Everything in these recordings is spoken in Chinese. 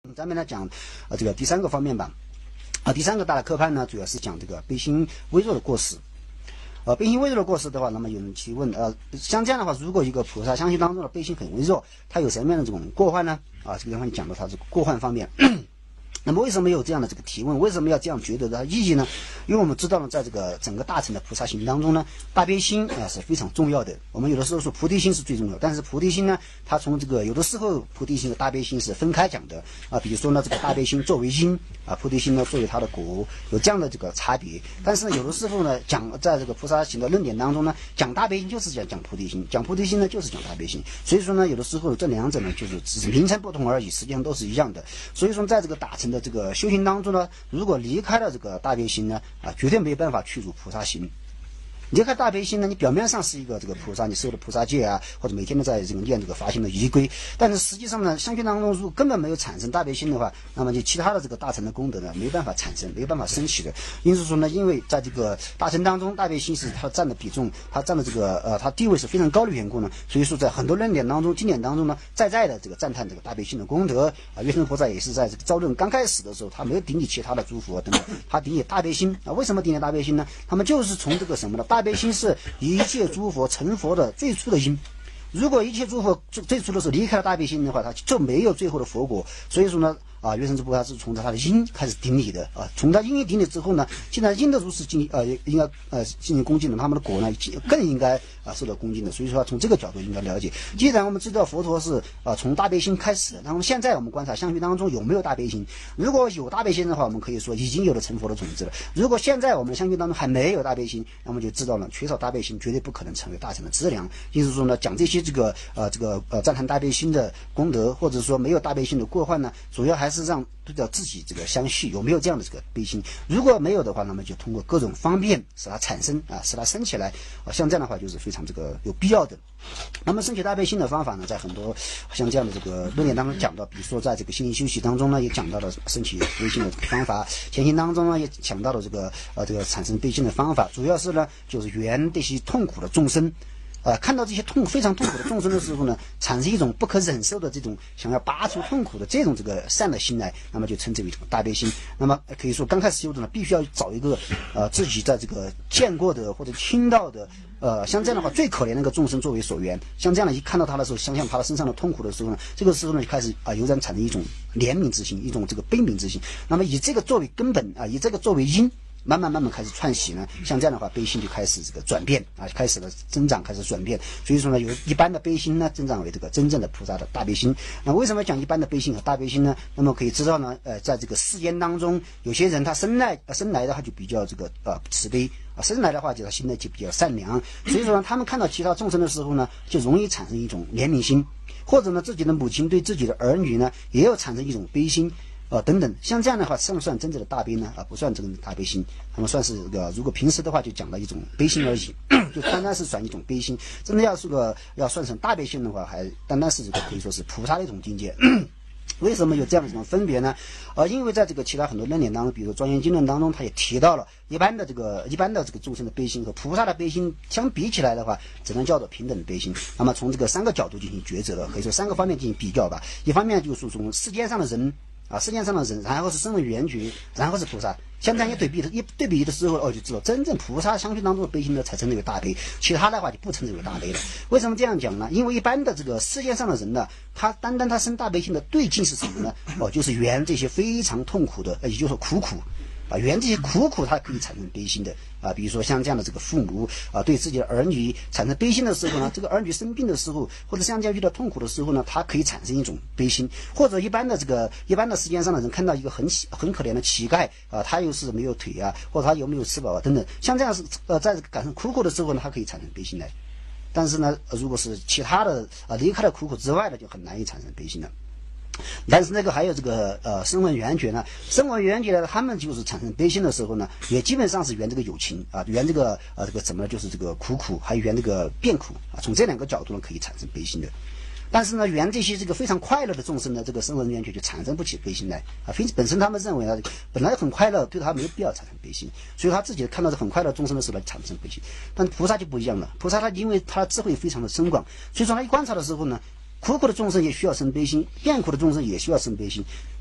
咱们来讲这个第三个方面吧。第三个大的科判呢，主要是讲这个悲心微弱的过失。悲心微弱的过失的话，那么有人提问，像这样的话，如果一个菩萨相续当中的悲心很微弱，它有什么样的这种过患呢？这个地方讲到它这个过患方面。那么为什么有这样的这个提问？为什么要这样觉得的意义呢？因为我们知道呢，在这个整个大乘的菩萨行当中呢，大悲心是非常重要的。我们有的时候说菩提心是最重要，但是菩提心呢，它从这个有的时候菩提心和大悲心是分开讲的比如说呢，这个大悲心作为因菩提心呢作为它的果，有这样的这个差别。但是呢，有的时候呢，讲在这个菩萨行的论点当中呢，讲大悲心就是讲菩提心，讲菩提心呢就是讲大悲心。所以说呢，有的时候这两者呢就是只是名称不同而已，实际上都是一样的。所以说，在这个大乘的这个修行当中呢，如果离开了这个大悲心呢，绝对没办法去入菩萨行。离开大悲心呢，你表面上是一个这个菩萨，你受了菩萨戒或者每天都在这个念这个发心的仪规，但是实际上呢，相续当中如果根本没有产生大悲心的话，那么就其他的这个大乘的功德呢，没办法产生，没办法升起的。因此说呢，因为在这个大乘当中，大悲心是它占的比重，它占的这个它地位是非常高的缘故呢，所以说在很多论点当中、经典当中呢，在的这个赞叹这个大悲心的功德月生菩萨也是在这个造论刚开始的时候，他没有顶礼其他的诸佛等等，他顶礼大悲心为什么顶礼大悲心呢？他们就是从这个什么呢？大悲心是一切诸佛成佛的最初的因。如果一切诸佛最初的时候离开了大悲心的话，他就没有最后的佛果。所以说呢，月生菩萨是从他的因开始顶礼的从他因一顶礼之后呢，既然因的如是应该进行恭敬的，他们的果呢更应该受到恭敬的。所以说从这个角度应该了解。既然我们知道佛陀是从大悲心开始的，那么现在我们观察相续当中有没有大悲心？如果有大悲心的话，我们可以说已经有了成佛的种子了。如果现在我们相续当中还没有大悲心，那么就知道了缺少大悲心绝对不可能成为大乘的资粮。因此说呢，讲这些赞叹大悲心的功德，或者说没有大悲心的过患呢，主要还是让对照自己这个相续有没有这样的这个悲心。如果没有的话，那么就通过各种方便使它产生使它升起来像这样的话就是非常这个有必要的。那么升起大悲心的方法呢，在很多像这样的这个论点当中讲到，比如说在这个心灵修习当中呢，也讲到了升起悲心的方法；前行当中呢，也讲到了这个产生悲心的方法，主要是呢就是缘这些痛苦的众生。看到这些非常痛苦的众生的时候呢，产生一种不可忍受的这种想要拔除痛苦的这种这个善的心来，那么就称之为这个大悲心。那么可以说刚开始修的呢，必须要找一个自己在这个见过的或者听到的像这样的话最可怜的一个众生作为所缘。像这样的一看到他的时候，想象他的身上的痛苦的时候呢，这个时候呢就开始油然产生一种怜悯之心，一种这个悲悯之心。那么以这个作为根本以这个作为因，慢慢开始串习呢，像这样的话悲心就开始这个转变开始了增长，开始转变。所以说呢，有一般的悲心呢增长为这个真正的菩萨的大悲心。那为什么讲一般的悲心和大悲心呢？那么可以知道呢，在这个世间当中，有些人他生来的话就比较这个慈悲生来的话就他心呢就比较善良，所以说呢，他们看到其他众生的时候呢，就容易产生一种怜悯心，或者呢自己的母亲对自己的儿女呢，也有产生一种悲心。等等，像这样的话，算不算真正的大悲呢？不算真正的大悲心，他们算是如果平时的话就讲了一种悲心而已，就单单是算一种悲心。真的要算成大悲心的话，还单单是这个可以说是菩萨的一种境界。为什么有这样的一种分别呢？因为在这个其他很多论点当中，比如《庄严经论》当中，他也提到了一般的这个众生的悲心和菩萨的悲心相比起来的话，只能叫做平等的悲心。那么从这个三个角度进行抉择的，可以说三个方面进行比较吧。一方面就是从世界上的人。世界上的人，然后是声闻缘觉，然后是菩萨。像这样一对比的时候，就知道真正菩萨相续当中的悲心呢，才称之为大悲，其他的话就不称之为大悲了。为什么这样讲呢？因为一般的这个世界上的人呢，他单单他生大悲心的对境是什么呢？就是缘这些非常痛苦的，也就是说苦。缘这些苦它可以产生悲心的比如说像这样的这个父母对自己的儿女产生悲心的时候呢，这个儿女生病的时候，或者像这样遇到痛苦的时候呢，他可以产生一种悲心。或者一般的世间上的人看到一个很可怜的乞丐他又是没有腿或者他有没有吃饱等等，像这样是在感受苦的时候呢，他可以产生悲心来。但是呢，如果是其他的离开了苦之外的，就很难以产生悲心了。但是那个还有这个声闻缘觉呢，声闻缘觉呢，他们就是产生悲心的时候呢，也基本上是缘这个有情缘这个怎么呢，就是这个苦，还有缘这个变苦从这两个角度呢可以产生悲心的。但是呢，缘这些这个非常快乐的众生呢，这个声闻缘觉就产生不起悲心来本身他们认为呢，本来很快乐，对他没有必要产生悲心，所以他自己看到这很快乐的众生的时候呢，产生悲心。但菩萨就不一样了，菩萨他因为他的智慧非常的深广，所以说他一观察的时候呢，苦的众生也需要生悲心，变苦的众生也需要生悲心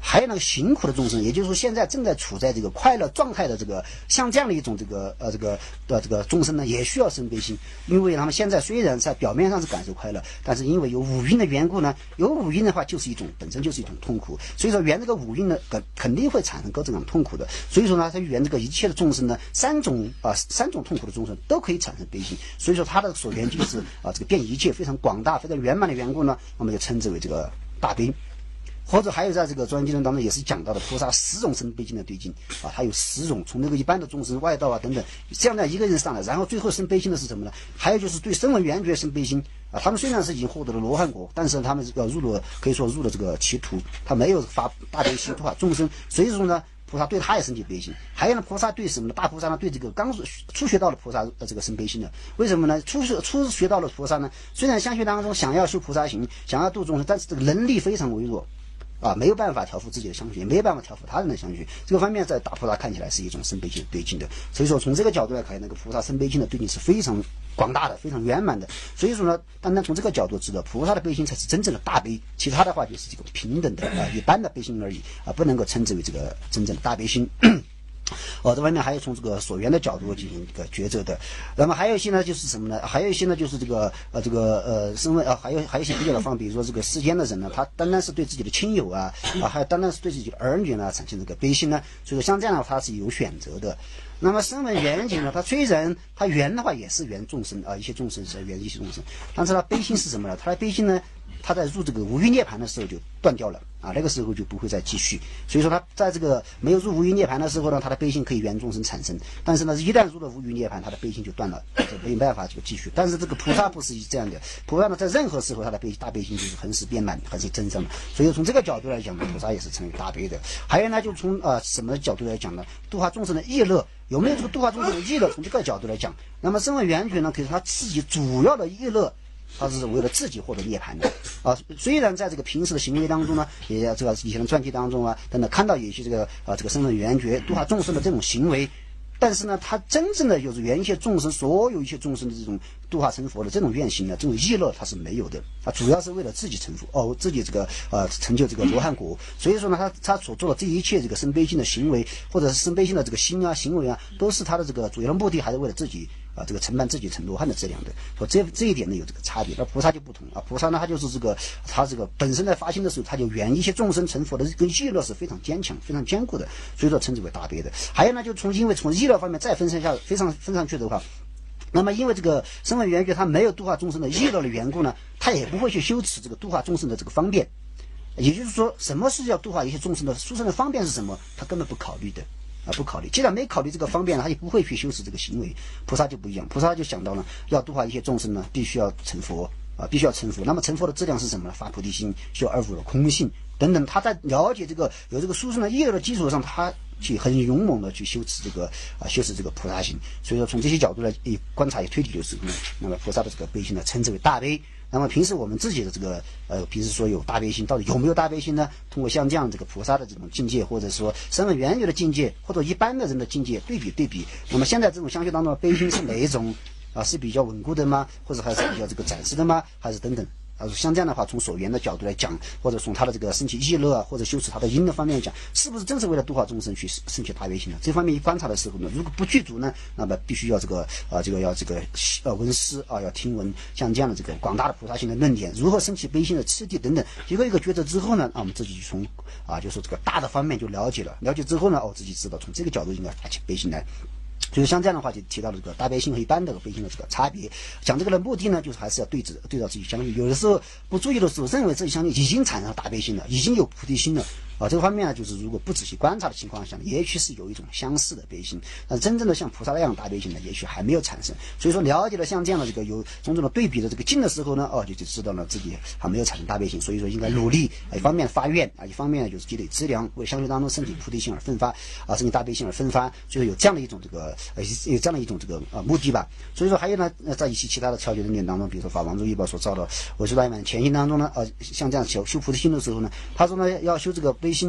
还有那个辛苦的众生，也就是说现在正在处在这个快乐状态的这个像这样的一种这个众生呢，也需要生悲心，因为他们现在虽然在表面上是感受快乐，但是因为有五蕴的缘故呢，有五蕴的话就是一种本身就是一种痛苦，所以说缘这个五蕴呢，肯定会产生各种痛苦的。所以说呢，它缘这个一切的众生呢，三种痛苦的众生都可以产生悲心。所以说它的所缘就是这个遍一切非常广大、非常圆满的缘故呢，我们就称之为这个大悲。或者还有在这个《庄严经》当中也是讲到的菩萨10种生悲心的对境它有10种，从那个一般的众生、外道等等，这样的一个人上来，然后最后生悲心的是什么呢？还有就是对声闻缘觉生悲心他们虽然是已经获得了罗汉果，但是他们要可以说入了这个歧途，他没有发大悲心度众生，所以说呢，菩萨对他也生起悲心。还有呢，菩萨对什么呢？大菩萨呢，对这个刚初学道的菩萨这个生悲心的。为什么呢？初学道的菩萨呢，虽然相续当中想要修菩萨行，想要度众生，但是这个能力非常微弱。没有办法调伏自己的相续，也没有办法调伏他人的相续。这个方面在大菩萨看起来是一种生悲心的对境的。所以说从这个角度来看，那个菩萨生悲心的对境是非常广大的，非常圆满的。所以说呢，单单从这个角度知道，菩萨的悲心才是真正的大悲，其他的话就是这个平等的一般的悲心而已不能够称之为这个真正的大悲心。这方面还有从这个所缘的角度进行一个抉择的。那么还有一些呢，就是什么呢？还有一些呢，就是这个身份还有一些比较的方，比如说这个世间的人呢，他单单是对自己的亲友还有单单是对自己的儿女呢产生这个悲心呢，所以说像这样的话他是有选择的。那么声闻缘觉呢，他虽然他缘的话也是缘众生一些众生是缘一些众生，但是他悲心是什么呢？他的悲心呢，他在入这个无余涅槃的时候就断掉了那个时候就不会再继续。所以说他在这个没有入无余涅槃的时候呢，他的悲心可以缘众生产生，但是呢，一旦入了无余涅槃，他的悲心就断了，没办法就继续。但是这个菩萨不是这样的，菩萨呢在任何时候他的大悲心就是恒时遍满，恒时增长的。所以从这个角度来讲呢，菩萨也是成为大悲的。还有呢，就从什么角度来讲呢？度化众生的意乐，有没有这个度化众生的意乐？从这个角度来讲，那么声闻缘觉呢，可是他自己主要的意乐。他是为了自己获得涅槃的虽然在这个平时的行为当中呢，也这个以前的传记当中等等看到有一些这个声闻缘觉度化众生的这种行为，但是呢，他真正的就是缘一切众生，所有一切众生的这种度化成佛的这种愿行呢，这种意乐他是没有的主要是为了自己成佛自己这个成就这个罗汉果。所以说呢，他所做的这一切这个生悲心的行为，或者是生悲心的这个心行为都是他的这个主要的目的，还是为了自己这个承办自己成罗汉的质量的。说这一点呢有这个差别。而菩萨就不同菩萨呢，他就是他这个本身在发心的时候，他就缘一切众生成佛的这个意乐是非常坚强、非常坚固的，所以说称之为大悲的。还有呢，就因为从意乐方面再分上去的话，那么因为这个声闻缘觉他没有度化众生的意乐的缘故呢，他也不会去修持这个度化众生的这个方便。也就是说，什么是要度化一些众生的殊胜的方便是什么？他根本不考虑的不考虑。既然没考虑这个方便，他就不会去修持这个行为。菩萨就不一样，菩萨就想到了要度化一些众生呢，必须要成佛必须要成佛。那么成佛的质量是什么呢？发菩提心，修二无的空性等等。他在了解有这个殊胜的意乐的基础上，他去很勇猛的去修持这个菩萨心。所以说从这些角度来观察推理的时候呢，那么菩萨的这个悲心呢，称之为大悲。那么平时我们自己的这个平时说有大悲心，到底有没有大悲心呢？通过像这样这个菩萨的这种境界，或者说声闻缘觉的境界，或者一般的人的境界对比，那么现在这种相续当中的悲心是哪一种是比较稳固的吗？或者还是比较这个暂时的吗？还是等等像这样的话，从所缘的角度来讲，或者从他的这个升起意乐或者修持他的因的方面来讲，是不是正是为了度化众生去升起大悲心呢？这方面一观察的时候呢，如果不具足呢，那么必须要要闻思要听闻像这样的这个广大的菩萨心的论点，如何升起悲心的次第等等，一个一个抉择之后呢，我们自己就从就是这个大的方面就了解了，了解之后呢，自己知道从这个角度应该发起悲心来。就是像这样的话，就提到了这个大悲心和一般的悲心的这个差别。讲这个的目的呢，就是还是要对照自己相续。有的时候不注意的时候，认为自己相续已经产生了大悲心了，已经有菩提心了这个方面呢，就是如果不仔细观察的情况下，也许是有一种相似的悲心，但真正的像菩萨那样的大悲心呢，也许还没有产生。所以说，了解了像这样的这个有种种的对比的这个境的时候呢，就知道了自己还没有产生大悲心。所以说，应该努力一方面发愿一方面就是积累资粮，为相续当中升起菩提心而奋发升起大悲心而奋发。所以说有这样的一种有这样的一种目的吧。所以说还有呢，在一些其他的调解论点当中，比如说法王珠一宝所造的我是大满前心当中呢，像这样修菩提心的时候呢，他说呢要修这个悲心呢，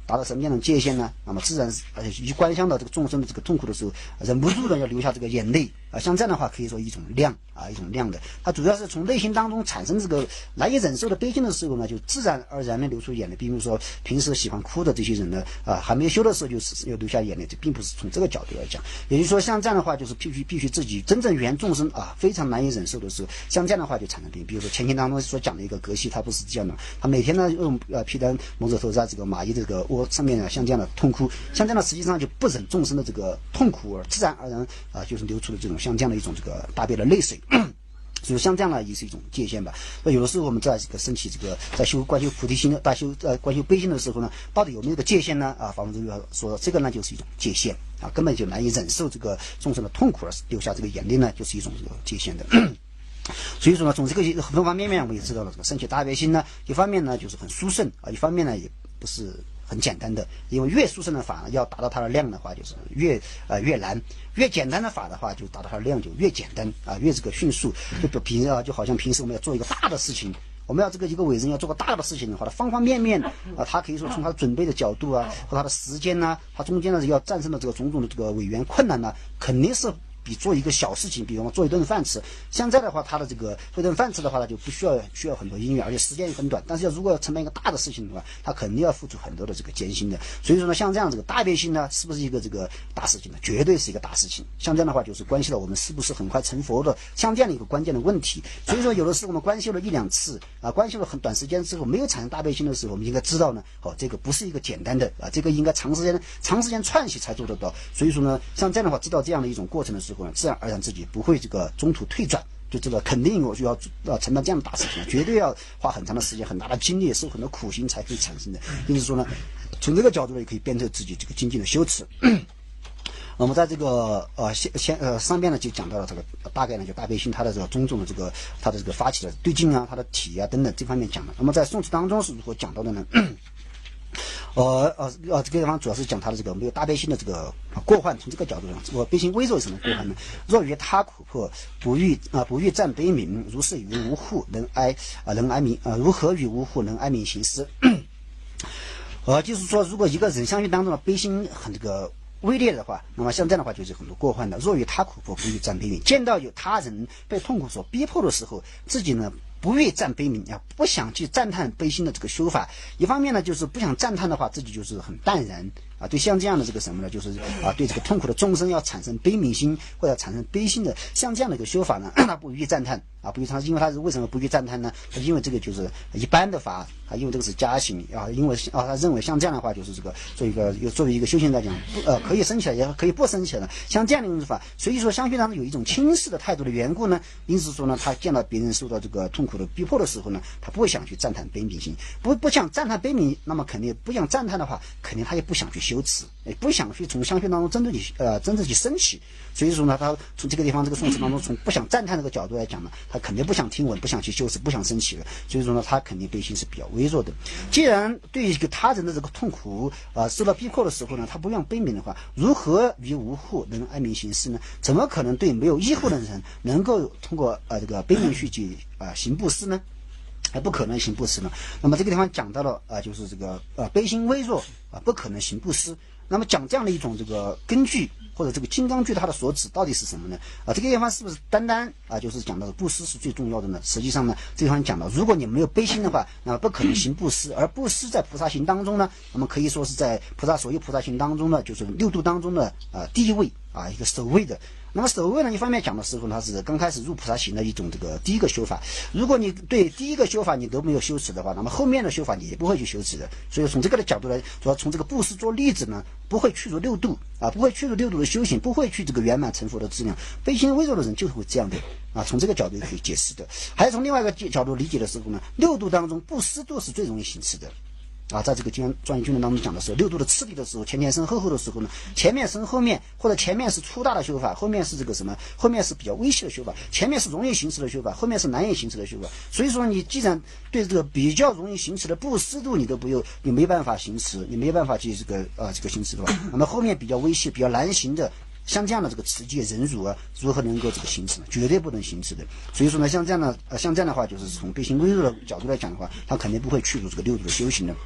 达到什么样的界限呢？那么自然一观想到这个众生的这个痛苦的时候，忍不住的要流下这个眼泪啊。像这样的话，可以说一种量啊，一种量的。它主要是从内心当中产生这个难以忍受的悲心的时候呢，就自然而然的流出眼泪。比如说平时喜欢哭的这些人呢，还没修的时候就是要流下眼泪，这并不是从这个角度来讲。也就是说，像这样的话，就是必须自己真正原众生啊非常难以忍受的时候，像这样的话就产生病。比如说前经当中所讲的一个格西，他不是这样的，他每天呢用披担蒙着头在这个蚂蚁这个窝上面呢，像这样的痛哭，像这样的实际上就不忍众生的这个痛苦，而自然而然就是流出了这种像这样的一种这个大悲的泪水。所以像这样呢，也是一种界限吧。那有的时候我们在这个升起这个在观修菩提心的观修悲心的时候呢，到底有没有个界限呢？法门中要说这个呢就是一种界限啊，根本就难以忍受这个众生的痛苦而流下这个眼泪呢，就是一种这个界限的。所以说呢，从这个方方面面我们也知道了，这个升起大悲心呢，一方面呢就是很殊胜啊，一方面呢也不是很简单的，因为越殊胜的法呢，要达到它的量的话，就是越难；越简单的法的话，就达到它的量就越简单啊，越这个迅速。就好像平时我们要做一个大的事情，我们要这个一个伟人要做个大的事情的话，他方方面面他可以说从他准备的角度和他的时间他中间要战胜的这个种种的这个违缘困难肯定是比做一个小事情，比如说做一顿饭吃，现在的话，他的这个做一顿饭吃的话，他就不需要很多因缘，而且时间也很短。但是如果要承担一个大的事情的话，他肯定要付出很多的这个艰辛的。所以说呢，像这样这个大悲心呢，是不是一个这个大事情呢？绝对是一个大事情。像这样的话，就是关系到我们是不是很快成佛的，像这样的一个关键的问题。所以说，有的时候我们观修了一两次观修了很短时间之后，没有产生大悲心的时候，我们应该知道呢，这个不是一个简单的这个应该长时间串习才做得到。所以说呢，像这样的话，知道这样的一种过程的时候呢，自然而然自己不会这个中途退转，就这个肯定我就要承担这样的大事情，绝对要花很长的时间、很大的精力、受很多苦心才可以产生的。因此说呢，从这个角度呢，也可以鞭策自己这个精进的修持。我们在这个上面呢就讲到了这个大概呢就大悲心它的这个种种的这个它的这个发起的对境它的体等等这方面讲的。那么在宋词当中是如何讲到的呢？这个地方主要是讲他的这个没有大悲心的这个过患。从这个角度上，这个悲心微弱有什么过患呢？若于他苦迫，不欲占悲悯，如是与无护能哀悯如何与无护能哀悯行施？就是说，如果一个人相续当中的悲心很这个微劣的话，那么像这样的话就是很多过患的。若于他苦迫，不欲占悲悯，见到有他人被痛苦所逼迫的时候，自己呢不愿赞悲悯不想去赞叹悲心的这个修法。一方面呢，就是不想赞叹的话，自己就是很淡然对像这样的这个什么呢，就是对这个痛苦的众生要产生悲悯心或者产生悲心的，像这样的一个修法呢，他不予赞叹不予赞叹。因为他是为什么不予赞叹呢？因为这个就是一般的法因为这个是加行因为他认为像这样的话就是这个作为一个修行来讲可以升起来也可以不升起来的，像这样的一种法。所以说相续当中有一种轻视的态度的缘故呢，因此说呢，他见到别人受到这个痛苦的逼迫的时候呢，他不会想去赞叹悲悯心，不想赞叹悲悯，那么肯定不想赞叹的话，肯定他也不想去修持，不想去从相续当中真正去升起。所以说呢，他从这个地方这个宋词当中，从不想赞叹这个角度来讲呢，他肯定不想听闻，不想去修持，不想升起的。所以说呢，他肯定悲心是比较微弱的。既然对一个他人的这个痛苦受到逼迫的时候呢，他不愿悲悯的话，如何于无护能哀悯行施呢？怎么可能对没有依护的人能够通过这个悲悯去行布施呢？不可能行布施呢。那么这个地方讲到了就是这个悲心微弱不可能行布施。那么讲这样的一种这个根据或者这个金刚句它的所指到底是什么呢？这个地方是不是单单就是讲到布施是最重要的呢？实际上呢，这地方讲到，如果你没有悲心的话，那么不可能行布施。而布施在菩萨行当中呢，我们可以说是在所有菩萨行当中呢，就是六度当中的第一位一个首位的。那么首位呢，一方面讲的时候，它是刚开始入菩萨行的一种这个第一个修法。如果你对第一个修法你都没有修持的话，那么后面的修法你也不会去修持的。所以从这个的角度来，主要从这个布施做例子呢，不会去除六度不会去除六度的修行，不会去这个圆满成佛的质量。悲心微弱的人就是会这样的从这个角度可以解释的。还有从另外一个角度理解的时候呢，六度当中布施度是最容易行持的。在这个专业经论当中讲的时候，六度的次第的时候，前生后后的时候呢，前面生后面，或者前面是粗大的修法，后面是这个什么，后面是比较微细的修法，前面是容易行持的修法，后面是难以行持的修法。所以说你既然对这个比较容易行持的布施度你没办法行持，你没办法去这个行持的话，那么后面比较微细比较难行的像这样的这个持戒忍辱如何能够这个行持呢？绝对不能行持的。所以说呢，像这样的话，就是从悲心微弱的角度来讲的话，他肯定不会去除这个六度的修行的。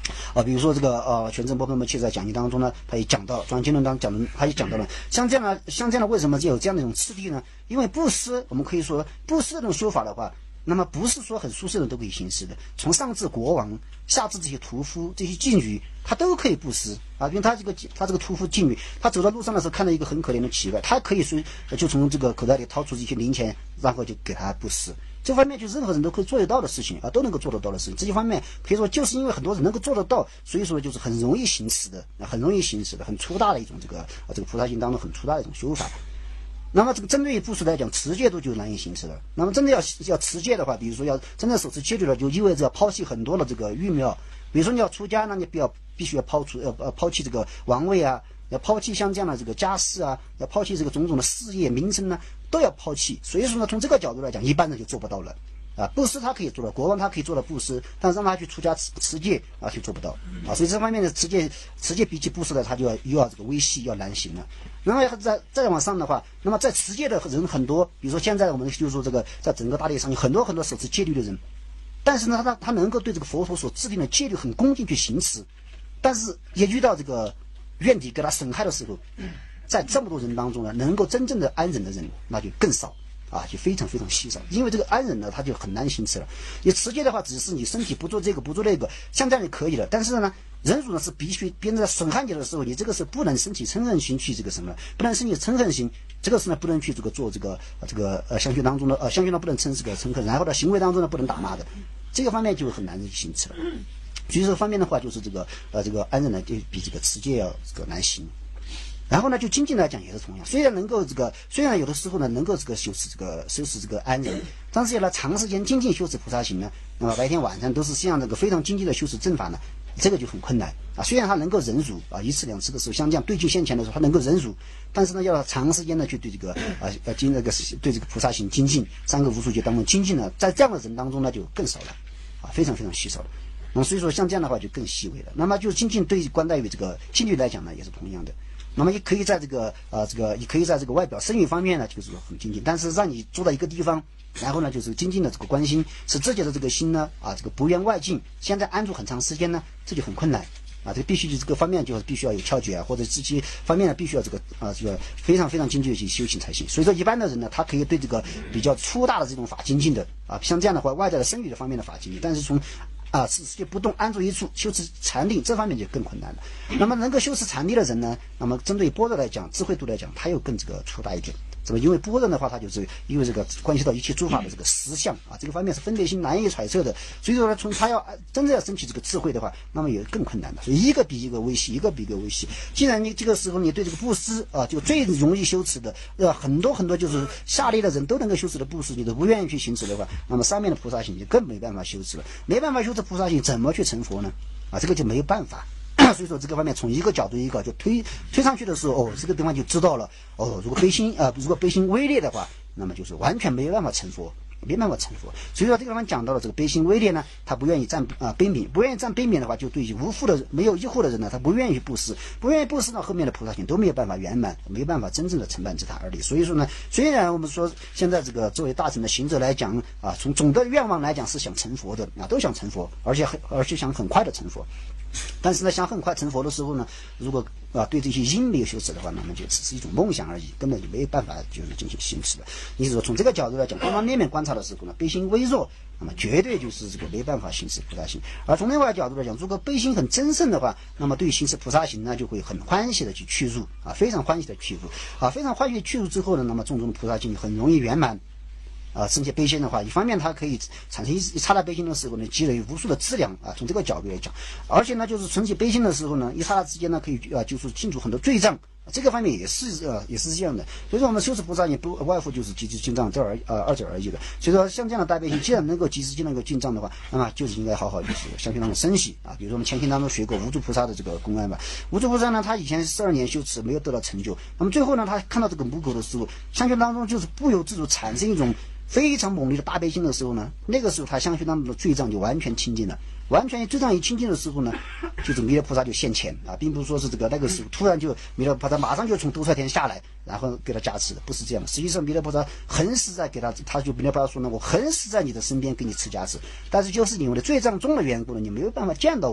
比如说这个全真波波切在讲义当中呢，他也讲到了，转经论当讲的，他也讲到了，像这样的为什么就有这样的一种次第呢？因为布施，我们可以说布施这种修法的话，那么不是说很舒适的人都可以行施的，从上至国王，下至这些屠夫、这些妓女，他都可以布施啊。因为他这个屠夫妓女，他走到路上的时候看到一个很可怜的乞丐，他可以就从这个口袋里掏出一些零钱，然后就给他布施。这方面就任何人都可以做得到的事情啊，都能够做得到的事情。这些方面可以说就是因为很多人能够做得到，所以说就是很容易行持的，很粗大的一种这个菩萨行当中很粗大的一种修法。那么这个针对于布施来讲，持戒度就难以行持了。那么真的要持戒的话，比如说要真的守持戒律了，就意味着要抛弃很多的这个欲妙。比如说你要出家，那你必须要抛弃这个王位啊，要抛弃像这样的这个家世啊，要抛弃这个种种的事业名声呢，都要抛弃。所以说呢，从这个角度来讲，一般人就做不到了。布施他可以做到，国王他可以做到布施，但是让他去出家持戒啊，就做不到啊。所以这方面的持戒比起布施呢，他就要这个微细，要难行了。然后再往上的话，那么在持戒的人很多，比如说现在我们就说这个在整个大地上有很多守持戒律的人，但是呢，他能够对这个佛陀所制定的戒律很恭敬去行持，但是也遇到这个怨敌给他损害的时候，在这么多人当中呢，能够真正的安忍的人那就更少。就非常非常稀少，因为这个安忍呢，他就很难行持了。你持戒的话，只是你身体不做这个不做那个，像这样就可以了。但是呢，忍辱呢是必须别人在损害你的时候，你这个是不能升起嗔恨心去这个什么，不能升起嗔恨心，这个是呢不能去做这个相续当中的相续呢不能称这个嗔恨，然后呢行为当中呢不能打骂的，这个方面就很难行持了。所以这方面的话，就是这个安忍呢就比这个持戒要难行。然后呢，就精进来讲也是同样，虽然有的时候呢能够修持这个安忍，但是要长时间精进修持菩萨行呢，那么白天晚上都是像这个非常精进的修持正法呢，这个就很困难啊。虽然他能够忍辱啊，一次两次的时候，像这样对境现前的时候他能够忍辱，但是呢要长时间的去对这个对这个菩萨行精进，三个无数劫当中精进呢，在这样的人当中呢就更少了啊，非常非常稀少了。那么所以说像这样的话就更细微了。那么就精进对关待于这个戒律来讲呢，也是同样的。那么也可以在也可以在这个外表声誉方面呢，就是很精进，但是让你坐到一个地方，然后呢就是精进的这个关心，使自己的这个心呢这个不愿外境，现在安住很长时间呢，这就很困难啊。这个必须这个方面就是必须要有窍诀啊，或者这些方面呢必须要这个非常非常精进的去修行才行。所以说一般的人呢，他可以对这个比较粗大的这种法精进的像这样的话外在的声誉的方面的法精进，但是从持戒不动安住一处修持禅定这方面就更困难了。那么能够修持禅定的人呢，那么针对般若来讲，智慧度来讲，他又更这个粗大一点。因为般若的话，它就是因为这个关系到一切诸法的这个实相这个方面是分别心难以揣测的。所以说呢，从他要真正要升起这个智慧的话，那么也更困难的。所以一个比一个微细，一个比一个微细。既然你这个时候你对这个布施就最容易修持的很多很多就是下列的人都能够修持的布施，你都不愿意去行持的话，那么上面的菩萨行就更没办法修持了。没办法修持菩萨行，怎么去成佛呢？这个就没有办法。所以说这个方面从一个角度一个就推上去的时候这个地方就知道了如果悲心微劣的话，那么就是完全没有办法成佛，没办法成佛。所以说这个地方讲到了这个悲心微劣呢，他不愿意占悲悯，不愿意占悲悯的话，就对于无护的没有依护的人呢，他不愿意布施，不愿意布施呢，后面的菩萨行都没有办法圆满，没有办法真正的承办自他而立。所以说呢，虽然我们说现在这个作为大乘的行者来讲从总的愿望来讲是想成佛的都想成佛，而且想很快的成佛。但是呢，想很快成佛的时候呢，如果对这些因没有修持的话，那么就只是一种梦想而已，根本就没有办法就是进行行持的。你说从这个角度来讲，方方面面观察的时候呢，悲心微弱，那么绝对就是这个没办法行持菩萨行。而从另外一个角度来讲，如果悲心很真盛的话，那么对于行持菩萨行呢，就会很欢喜的去去入非常欢喜的去入非常欢喜的去入之后呢，那么种种的菩萨行很容易圆满。升起悲心的话，一方面它可以产生一刹那悲心的时候呢，积累无数的资粮从这个角度来讲，而且呢，就是存起悲心的时候呢，一刹那之间呢，可以就是清除很多罪障，这个方面也是这样的。所以说我们修持菩萨也不外乎就是及时进藏二者而已的。所以说像这样的大悲心，既然能够及时进藏的话，那么就是应该好好就是相信当中升起比如说我们前行当中学过无著菩萨的这个公案吧。无著菩萨呢，他以前12年修持没有得到成就，那么最后呢，他看到这个母狗的时候，相信当中就是不由自主产生一种非常猛烈的大悲心的时候呢，那个时候他相续当中的罪障就完全清净了，完全罪障一清净的时候呢，就是弥勒菩萨就现前并不是说是那个时候突然就弥勒菩萨马上就从兜率天下来，然后给他加持的，不是这样的。实际上弥勒菩萨横死在给他就弥勒菩萨说呢，我横死在你的身边给你持加持，但是就是因为的罪障重的缘故呢，你没有办法见到我。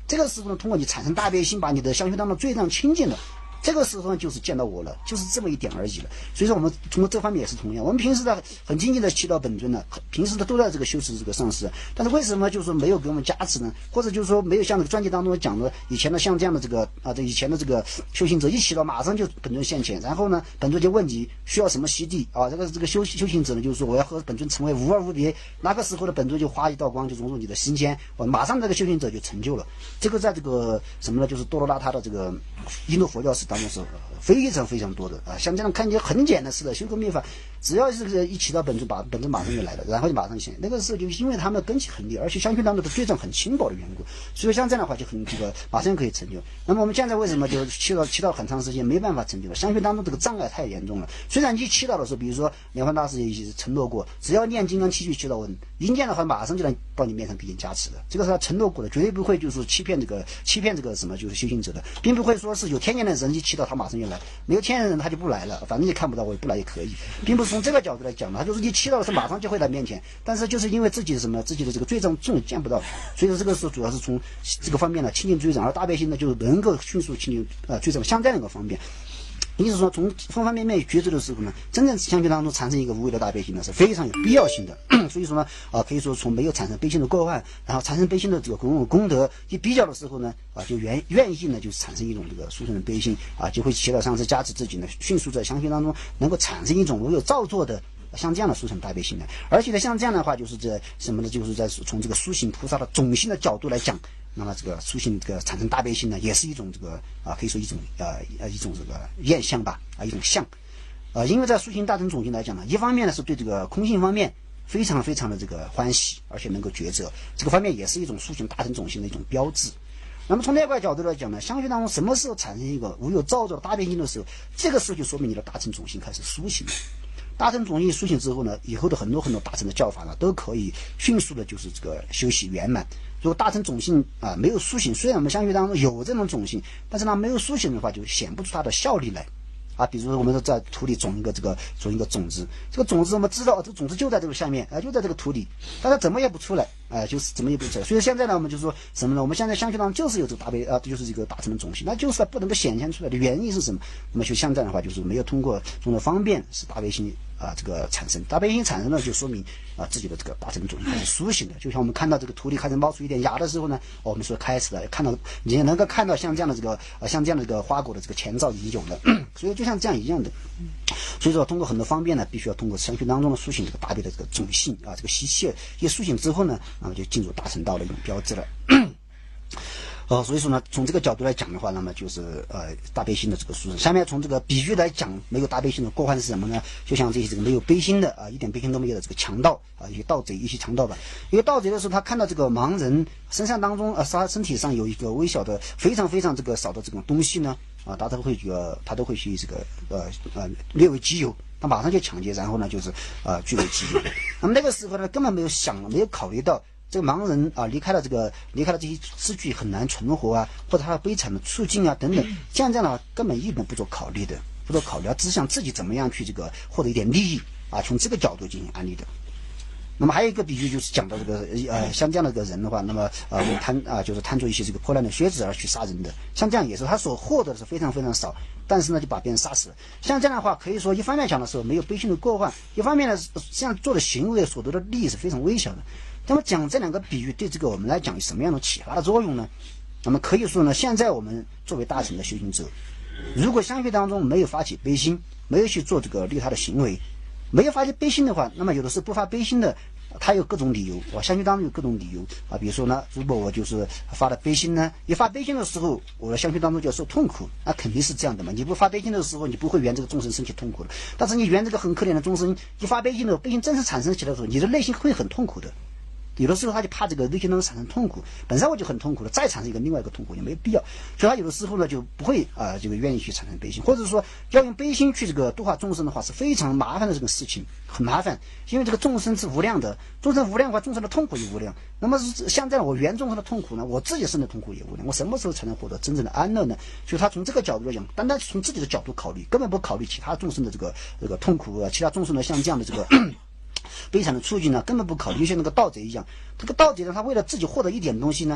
这个时候呢，通过你产生大悲心，把你的相续当中罪障清净了。这个时候呢，就是见到我了，就是这么一点而已了。所以说，我们通过这方面也是同样。我们平时的很精进的祈祷本尊呢，平时的都在这个修持这个上师，但是为什么就是说没有给我们加持呢？或者就是说没有像这个专辑当中讲的以前的像这样的这个这以前的这个修行者一祈祷马上就本尊现前，然后呢，本尊就问你需要什么悉地啊？这个修行者呢，就是说我要和本尊成为无二无别，那个时候的本尊就发一道光，就融入你的心间，马上这个修行者就成就了。这个在这个什么呢？就是多罗拉他的这个印度佛教史当中是非常非常多的啊，像这样看起来很简单似的修个秘法，只要是一起到本尊，本尊马上就来了，然后就马上现。那个时候就因为他们的根基很利，而且相续当中的罪障很轻薄的缘故，所以像这样的话就很这个马上可以成就。那么我们现在为什么就祈祷很长时间没办法成就了？相续当中这个障碍太严重了。虽然你祈祷的时候，比如说莲花大师也承诺过，只要念金刚七句祈祷文，一念的话马上就能到你面上给你加持的，这个是他承诺过的，绝对不会就是欺骗这个什么就是修行者的，并不会说是有天眼的人一祈祷他马上就来，没有天眼的人他就不来了，反正你看不到我也不来也可以，并不是从这个角度来讲的，他就是你祈祷的时候马上就会来面前，但是就是因为自己的这个罪障重见不到，所以说这个时候主要是从这个方面呢清净罪障，而大悲心呢就能够迅速清净罪障，像这样一个方面。也就是说，从方方面面觉知的时候呢，真正相续当中产生一个无为的大悲心呢，是非常有必要性的。所以说呢，可以说从没有产生悲心的过患，然后产生悲心的这个功德一比较的时候呢，就愿意呢，就是产生一种这个殊胜的悲心就会起到上师加持自己呢，迅速在相续当中能够产生一种唯有造作的。像这样的殊胜大悲心呢，而且呢，像这样的话，就是这什么呢？就是在从这个苏行菩萨的种性的角度来讲，那么这个苏行这个产生大悲心呢，也是一种这个可以说一种一种这个现象吧一种相因为在苏行大乘种性来讲呢，一方面呢是对这个空性方面非常非常的这个欢喜，而且能够抉择，这个方面也是一种苏行大乘种性的一种标志。那么从另外一个角度来讲呢，相续当中什么时候产生一个无有造作的大悲心的时候，这个时候就说明你的大乘种性开始苏醒了。大乘种性苏醒之后呢，以后的很多大乘的教法呢，都可以迅速的就是这个修习圆满。如果大乘种性没有苏醒，虽然我们相续当中有这种种性，但是它没有苏醒的话，就显不出它的效力来。比如说我们在土里种一个种子，这个种子我们知道这个种子就在这个下面就在这个土里，但是怎么也不出来就是怎么也不出来。所以现在呢，我们就说什么呢？我们现在相续当中就是有这个大悲就是这个大乘的种性，那就是不能够显现出来的原因是什么？那么就像这样的话，就是没有通过种的方便使大悲心这个产生，大悲心产生了，就说明自己的这个大乘种性开始苏醒的。就像我们看到这个土里开始冒出一点芽的时候呢，我们说开始了，看到你能够看到像这样的这个像这样的这个花果的这个前兆已经有了，所以就像这样一样的。所以说通过很多方面呢，必须要通过相续当中的苏醒这个大悲的这个种性这个习气一苏醒之后呢，那么就进入大乘道的一种标志了。所以说呢，从这个角度来讲的话，那么就是大悲心的这个殊胜。下面从这个比喻来讲，没有大悲心的过患是什么呢？就像这些这个没有悲心的一点悲心都没有的这个强盗一些盗贼一些强盗吧。一个盗贼的时候，他看到这个盲人身上当中他身体上有一个微小的非常非常这个少的这种东西呢他都会去这个略为己有。他马上就抢劫，然后呢就是据为己有。那么那个时候呢，根本没有考虑到这个盲人离开了这些支具很难存活或者他悲惨的处境等等，这样呢根本一本不做考虑，只想自己怎么样去这个获得一点利益从这个角度进行安利的。那么还有一个比喻就是讲到这个像这样的这个人的话，那么就是贪着一些这个破烂的靴子而去杀人的，像这样也是他所获得的是非常非常少，但是呢就把别人杀死了。像这样的话，可以说一方面讲的时候没有悲心的过患，一方面呢这样做的行为所得的利益是非常微小的。那么讲这两个比喻对这个我们来讲有什么样的启发的作用呢？那么可以说呢，现在我们作为大乘的修行者，如果相续当中没有发起悲心，没有去做这个利他的行为，没有发起悲心的话，那么有的是不发悲心的，他有各种理由相续当中有各种理由比如说呢，如果我就是发了悲心呢，一发悲心的时候，我的相续当中就要受痛苦，那肯定是这样的嘛。你不发悲心的时候，你不会圆这个众生身体痛苦的，但是你圆这个很可怜的众生，一发悲心的悲心真实产生起来的时候，你的内心会很痛苦的。有的时候他就怕这个内心当中产生痛苦，本身我就很痛苦了，再产生另外一个痛苦也没有必要，所以他有的时候呢就不会这个愿意去产生悲心，或者说要用悲心去这个度化众生的话是非常麻烦的这个事情，很麻烦，因为这个众生是无量的，众生无量的话，众生的痛苦也无量。那么像这样我圆众生的痛苦呢，我自己生的痛苦也无量，我什么时候才能获得真正的安乐呢？所以他从这个角度来讲，单单从自己的角度考虑，根本不考虑其他众生的这个痛苦其他众生的像这样的这个悲惨的处境呢，根本不考虑，就像那个盗贼一样。这个盗贼呢，他为了自己获得一点东西呢，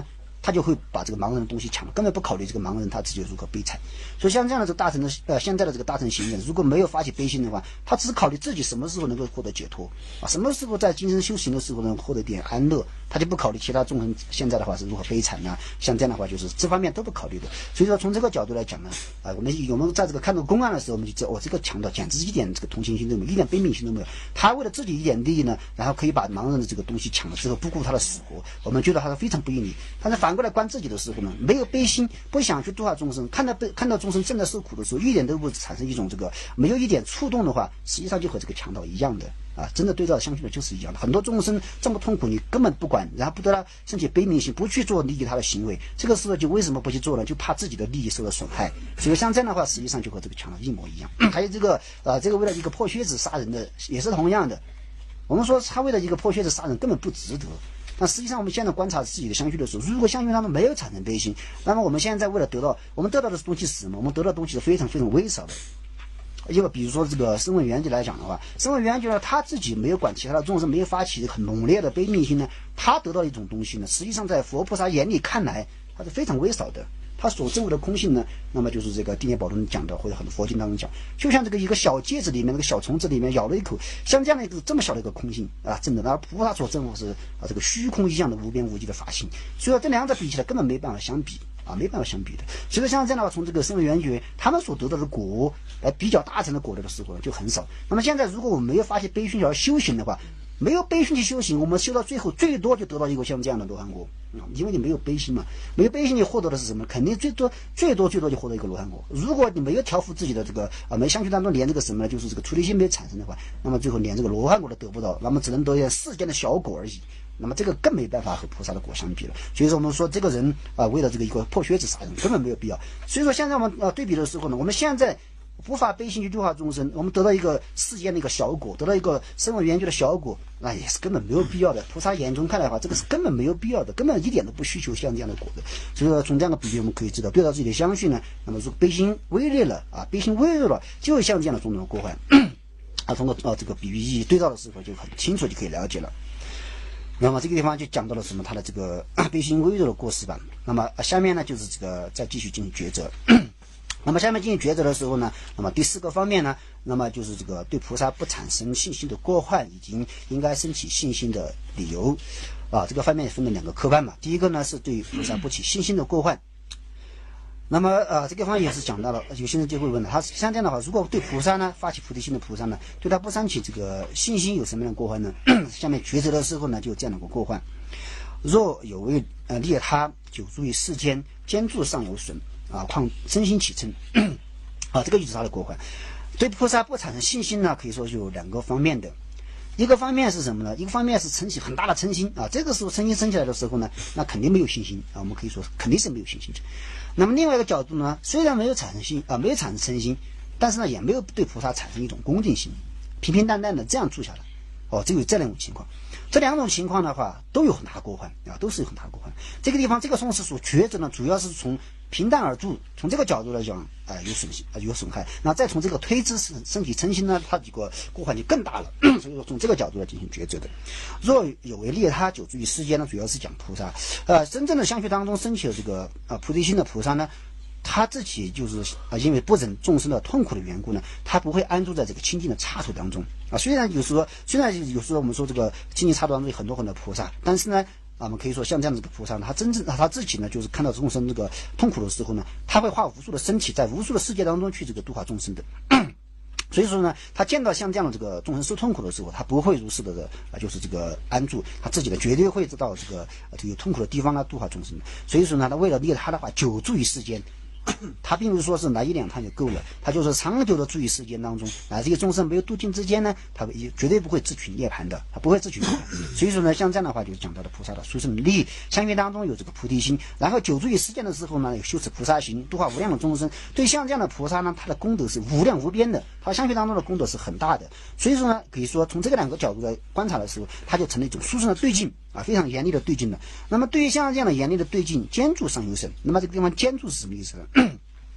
他就会把这个盲人的东西抢了，根本不考虑这个盲人他自己如何悲惨。所以像这样的这个大乘的现在的这个大乘行人，如果没有发起悲心的话，他只考虑自己什么时候能够获得解脱啊，什么时候在今生修行的时候能获得点安乐，他就不考虑其他众生现在的话是如何悲惨啊，像这样的话就是这方面都不考虑的。所以说从这个角度来讲呢，我们在这个看到公案的时候，我们就知道这个强盗简直一点这个同情心都没有，一点悲悯心都没有，他为了自己一点利益呢，然后可以把盲人的这个东西抢了之后，不顾他的死活，我们觉得他是非常不义理。但是反过来观自己的时候呢，没有悲心，不想去度化众生，看到众生正在受苦的时候，一点都不产生一种这个没有一点触动的话，实际上就和这个强盗一样的啊，真的对照相信的就是一样的。很多众生这么痛苦，你根本不管，然后不得了升起悲悯心，不去做利益他的行为，这个时候就为什么不去做呢？就怕自己的利益受到损害。所以像这样的话，实际上就和这个强盗一模一样。还有这个为了一个破靴子杀人的，也是同样的。我们说他为了一个破靴子杀人根本不值得。但实际上我们现在观察自己的相续的时候，如果相续当中没有产生悲心，那么我们现在为了我们得到的东西是什么？我们得到的东西是非常非常微少的。因为比如说这个声闻缘觉来讲的话，声闻缘觉呢，他自己没有管其他的众生，没有发起很猛烈的悲悯心呢，他得到一种东西呢，实际上在佛菩萨眼里看来，它是非常微少的。他所证悟的空性呢，那么就是这个地念宝论讲的，或者很多佛经当中讲，就像这个一个小芥子里面那个小虫子里面咬了一口，像这样的一个这么小的一个空性啊，真的，而菩萨所证悟是这个虚空一样的无边无际的法性，所以说这两者比起来根本没办法相比啊，没办法相比的。所以说像这样的话，从这个声闻缘觉他们所得到的果来比较大乘的果的时候就很少。那么现在如果我们没有发现悲心而修行的话，没有悲心去修行，我们修到最后最多就得到一个像这样的罗汉果啊，因为你没有悲心嘛，没有悲心你获得的是什么？肯定最多就获得一个罗汉果。如果你没有调伏自己的这个没相续当中连这个什么呢，就是这个出离心没有产生的话，那么最后连这个罗汉果都得不到，那么只能得一点世间的小果而已。那么这个更没办法和菩萨的果相比了。所以说我们说这个人为了这个一个破靴子杀人根本没有必要。所以说现在我们对比的时候呢，我们现在不发悲心去度化众生，我们得到一个世间的一个小果，得到一个声闻缘觉的小果，那也是根本没有必要的。菩萨眼中看来的话，这个是根本没有必要的，根本一点都不需求像这样的果的。所以说从这样的比喻我们可以知道，对照自己的相续呢，那么如果悲心微劣了啊，悲心微弱了，就像这样的种种过患啊，通过这个比喻意义对照的时候就很清楚就可以了解了。那么这个地方就讲到了什么？他的这个悲心微弱的过失吧。那么下面呢就是这个再继续进行抉择。那么下面进行抉择的时候呢，那么第四个方面呢，那么就是这个对菩萨不产生信心的过患，以及应该升起信心的理由啊。这个方面分了两个科判嘛。第一个呢是对菩萨不起信心的过患。那么这个方面也是讲到了，有些人就会问了，他像这样的话，如果对菩萨呢发起菩提心的菩萨呢，对他不升起这个信心有什么样的过患呢？下面抉择的时候呢，就有这样的一个过患：若有为利他，久住于世间，坚住尚有损啊，况身心起嗔啊，这个就是他的过患。对菩萨不产生信心呢，可以说就有两个方面的。一个方面是什么呢？一个方面是升起很大的嗔心啊，这个时候嗔心升起来的时候呢，那肯定没有信心啊，我们可以说肯定是没有信心的。那么另外一个角度呢，虽然没有产生没有产生嗔心，但是呢也没有对菩萨产生一种恭敬心，平平淡淡的这样住下来。只有这两种情况。这两种情况的话都有很大过患啊，都是有很大过患。这个地方这个宋师所抉择呢，主要是从平淡而住，从这个角度来讲有损害。那再从这个推知身体嗔心呢，它这个过患就更大了。所以说从这个角度来进行抉择的。若有为利他，久住于世间呢，主要是讲菩萨真正的相续当中升起了这个菩提心的菩萨呢，他自己就是因为不忍众生的痛苦的缘故呢，他不会安住在这个清净的刹土当中啊。虽然有时候我们说这个清净刹土当中有很多很多菩萨，但是呢我们可以说像这样的菩萨呢，他自己呢就是看到众生这个痛苦的时候呢，他会化无数的身体在无数的世界当中去这个度化众生的。所以说呢，他见到像这样的这个众生受痛苦的时候，他不会如是的就是这个安住，他自己呢绝对会知道这个有痛苦的地方度化众生的。所以说呢，他为了利他的话，久住于世间。他并不是说是来一两趟就够了，他就是长久的住于世间当中啊，这个众生没有度尽之间呢，他绝对不会自取涅槃的，他不会自取涅槃。所以说呢，像这样的话就讲到了菩萨的殊胜利益，相续当中有这个菩提心，然后久住于世间的时候呢，有修持菩萨行，度化无量的众生。对像这样的菩萨呢，他的功德是无量无边的，他相续当中的功德是很大的。所以说呢，可以说从这个两个角度来观察的时候，他就成了一种殊胜的对境啊，非常严厉的对境了。那么对于像这样的严厉的对境，坚住尚有省。那么这个地方坚住是什么意思呢？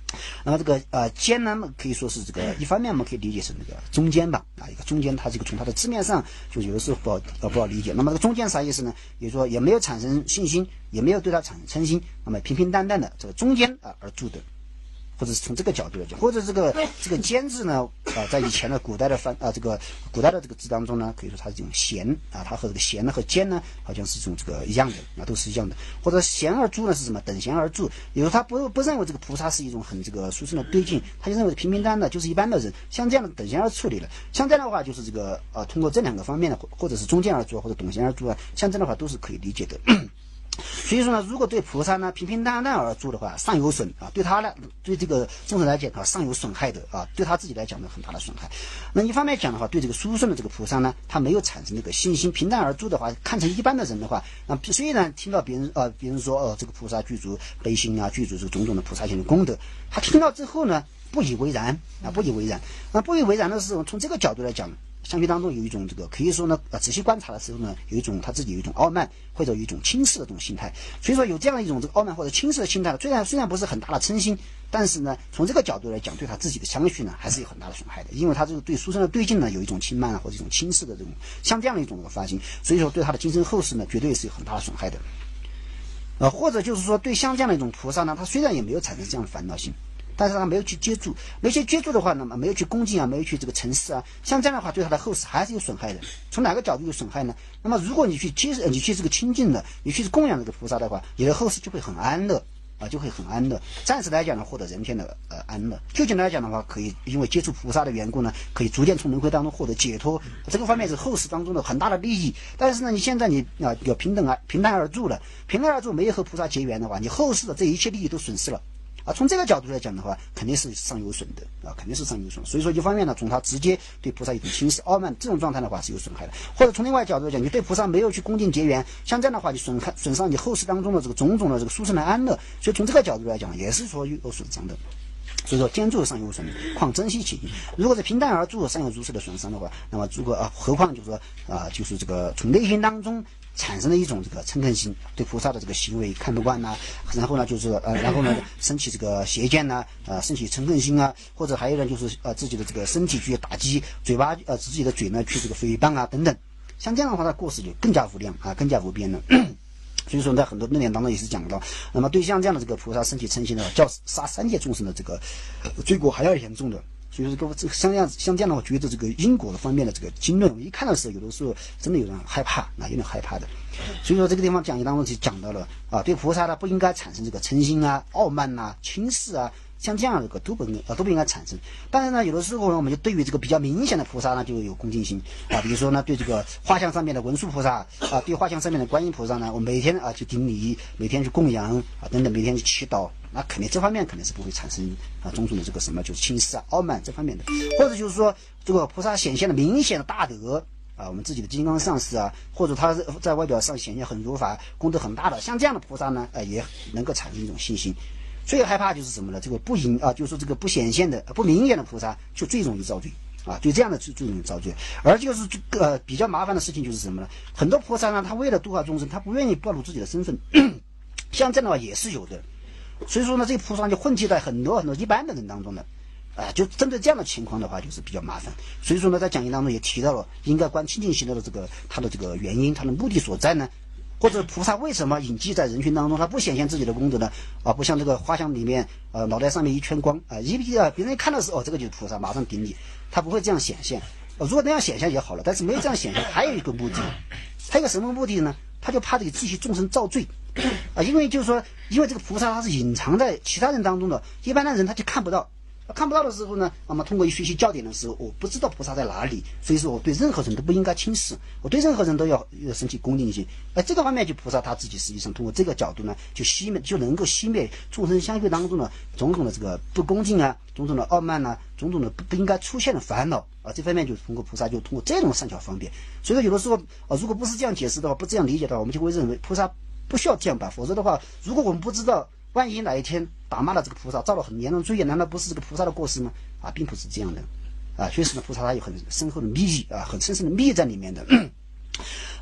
那么这个间呢，可以说是这个一方面我们可以理解成这个中间吧，一个中间，它这个从它的字面上就有的时候不好理解。那么这个中间啥意思呢？也就是说也没有产生信心，也没有对它产生嗔心，那么平平淡淡的这个中间而住的。或者是从这个角度来讲，或者这个间字呢，在以前的古代的古代的这个字当中呢，可以说它是一种闲它和这个闲呢和间呢，好像是一种这个一样的都是一样的。或者闲而住呢是什么？等闲而住，也就是他不认为这个菩萨是一种很这个殊胜的对境，他就认为平平淡淡的就是一般的人，像这样的等闲而处理了。像这样的话，就是这个通过这两个方面的，或者是中间而住或者等闲而住像这样的话都是可以理解的。所以说呢，如果对菩萨呢平平淡淡而住的话，上有损对他呢，对这个众生来讲上有损害的对他自己来讲呢很大的损害。那一方面讲的话，对这个殊胜的这个菩萨呢，他没有产生这个信心，平淡而住的话，看成一般的人的话，那虽然听到别人说这个菩萨具足悲心具足这个种种的菩萨行的功德，他听到之后呢不以为然不以为然。那不以为然的时候，从这个角度来讲，相续当中有一种这个可以说呢仔细观察的时候呢，有一种他自己有一种傲慢或者有一种轻视的这种心态。所以说有这样一种这个傲慢或者轻视的心态，虽然不是很大的嗔心，但是呢从这个角度来讲，对他自己的相续呢还是有很大的损害的。因为他这个对殊胜的对境呢有一种轻慢或者一种轻视的这种像这样的一种发心，所以说对他的今生后世呢绝对是有很大的损害的。或者就是说对像这样的一种菩萨呢，他虽然也没有产生这样的烦恼心，但是他没有去接触，没去接触的话呢，没有去恭敬没有去这个承事像这样的话对他的后世还是有损害的。从哪个角度有损害呢？那么如果你去这个亲近的，你去供养这个菩萨的话，你的后世就会很安乐就会很安乐。暂时来讲呢，获得人天的安乐。究竟来讲的话，可以因为接触菩萨的缘故呢，可以逐渐从轮回当中获得解脱。这个方面是后世当中的很大的利益。但是呢，你现在你有平淡而住了，平淡而住没有和菩萨结缘的话，你后世的这一切利益都损失了。从这个角度来讲的话，肯定是上有损的肯定是上有损。所以说一方面呢，从他直接对菩萨一种轻视傲慢这种状态的话是有损害的，或者从另外角度来讲，你对菩萨没有去恭敬结缘，像这样的话你损伤你后世当中的这个种种的这个殊胜的安乐，所以从这个角度来讲也是说有损伤的。所以说兼住上有损，况珍惜其意。如果是平淡而住上有如此的损伤的话，那么如果何况就是说就是这个从内心当中产生了一种这个嗔恨心，对菩萨的这个行为看不惯然后呢就是然后呢升起这个邪见升起嗔恨心或者还有呢就是自己的这个身体去打击，嘴巴自己的嘴呢去这个诽谤等等，像这样的话，它过失就更加无量更加无边了。所以说在很多论点当中也是讲到，那么对像这样的这个菩萨身体嗔心的，较杀三界众生的这个罪过还要严重的。所以说这个像这样的话，觉得这个因果的方面的这个经论，我一看的时候，有的时候真的有点害怕有点害怕的。所以说这个地方讲义当中就讲到了对菩萨呢不应该产生这个嗔心傲慢轻视像这样的都不应该产生。但是呢，有的时候呢，我们就对于这个比较明显的菩萨呢，就有恭敬心比如说呢，对这个画像上面的文殊菩萨对画像上面的观音菩萨呢，我每天去顶礼，每天去供养等等，每天去祈祷，那肯定这方面肯定是不会产生种种的这个什么就是轻视傲慢这方面的。或者就是说这个菩萨显现了明显的大德我们自己的金刚上师或者他在外表上显现很如法，功德很大的，像这样的菩萨呢也能够产生一种信心。最害怕就是什么呢？这个就是说这个不显现的不明显的菩萨就最容易造罪就这样的最容易造罪。而就是比较麻烦的事情就是什么呢？很多菩萨呢，他为了度化众生，他不愿意暴露自己的身份像这样的话也是有的。所以说呢，这菩萨就混迹在很多一般的人当中的就针对这样的情况的话，就是比较麻烦。所以说呢，在讲义当中也提到了应该观清净行的它的这个原因，它的目的所在呢，或者菩萨为什么隐迹在人群当中，他不显现自己的功德呢不像这个画像里面脑袋上面一圈光别人一看的时候这个就是菩萨，马上顶礼，他不会这样显现如果那样显现也好了，但是没有这样显现，还有一个目的，还有个什么目的呢？他就怕这个继续众生造罪因为就是说，因为这个菩萨他是隐藏在其他人当中的，一般的人他就看不到的时候呢，那么通过学习教典的时候，我不知道菩萨在哪里，所以说我对任何人都不应该轻视，我对任何人都要升起恭敬心。这个方面就菩萨他自己实际上通过这个角度呢，就能够熄灭众生相续当中的种种的这个不恭敬种种的傲慢种种的不应该出现的烦恼这方面就通过菩萨就通过这种善巧方便。所以说有的时候如果不是这样解释的话，不这样理解的话，我们就会认为菩萨不需要这样办，否则的话，如果我们不知道万一哪一天打骂了这个菩萨，造了很严重罪业，难道不是这个菩萨的过失吗？并不是这样的确实呢，菩萨他有很深厚的密意很深深的密意在里面的。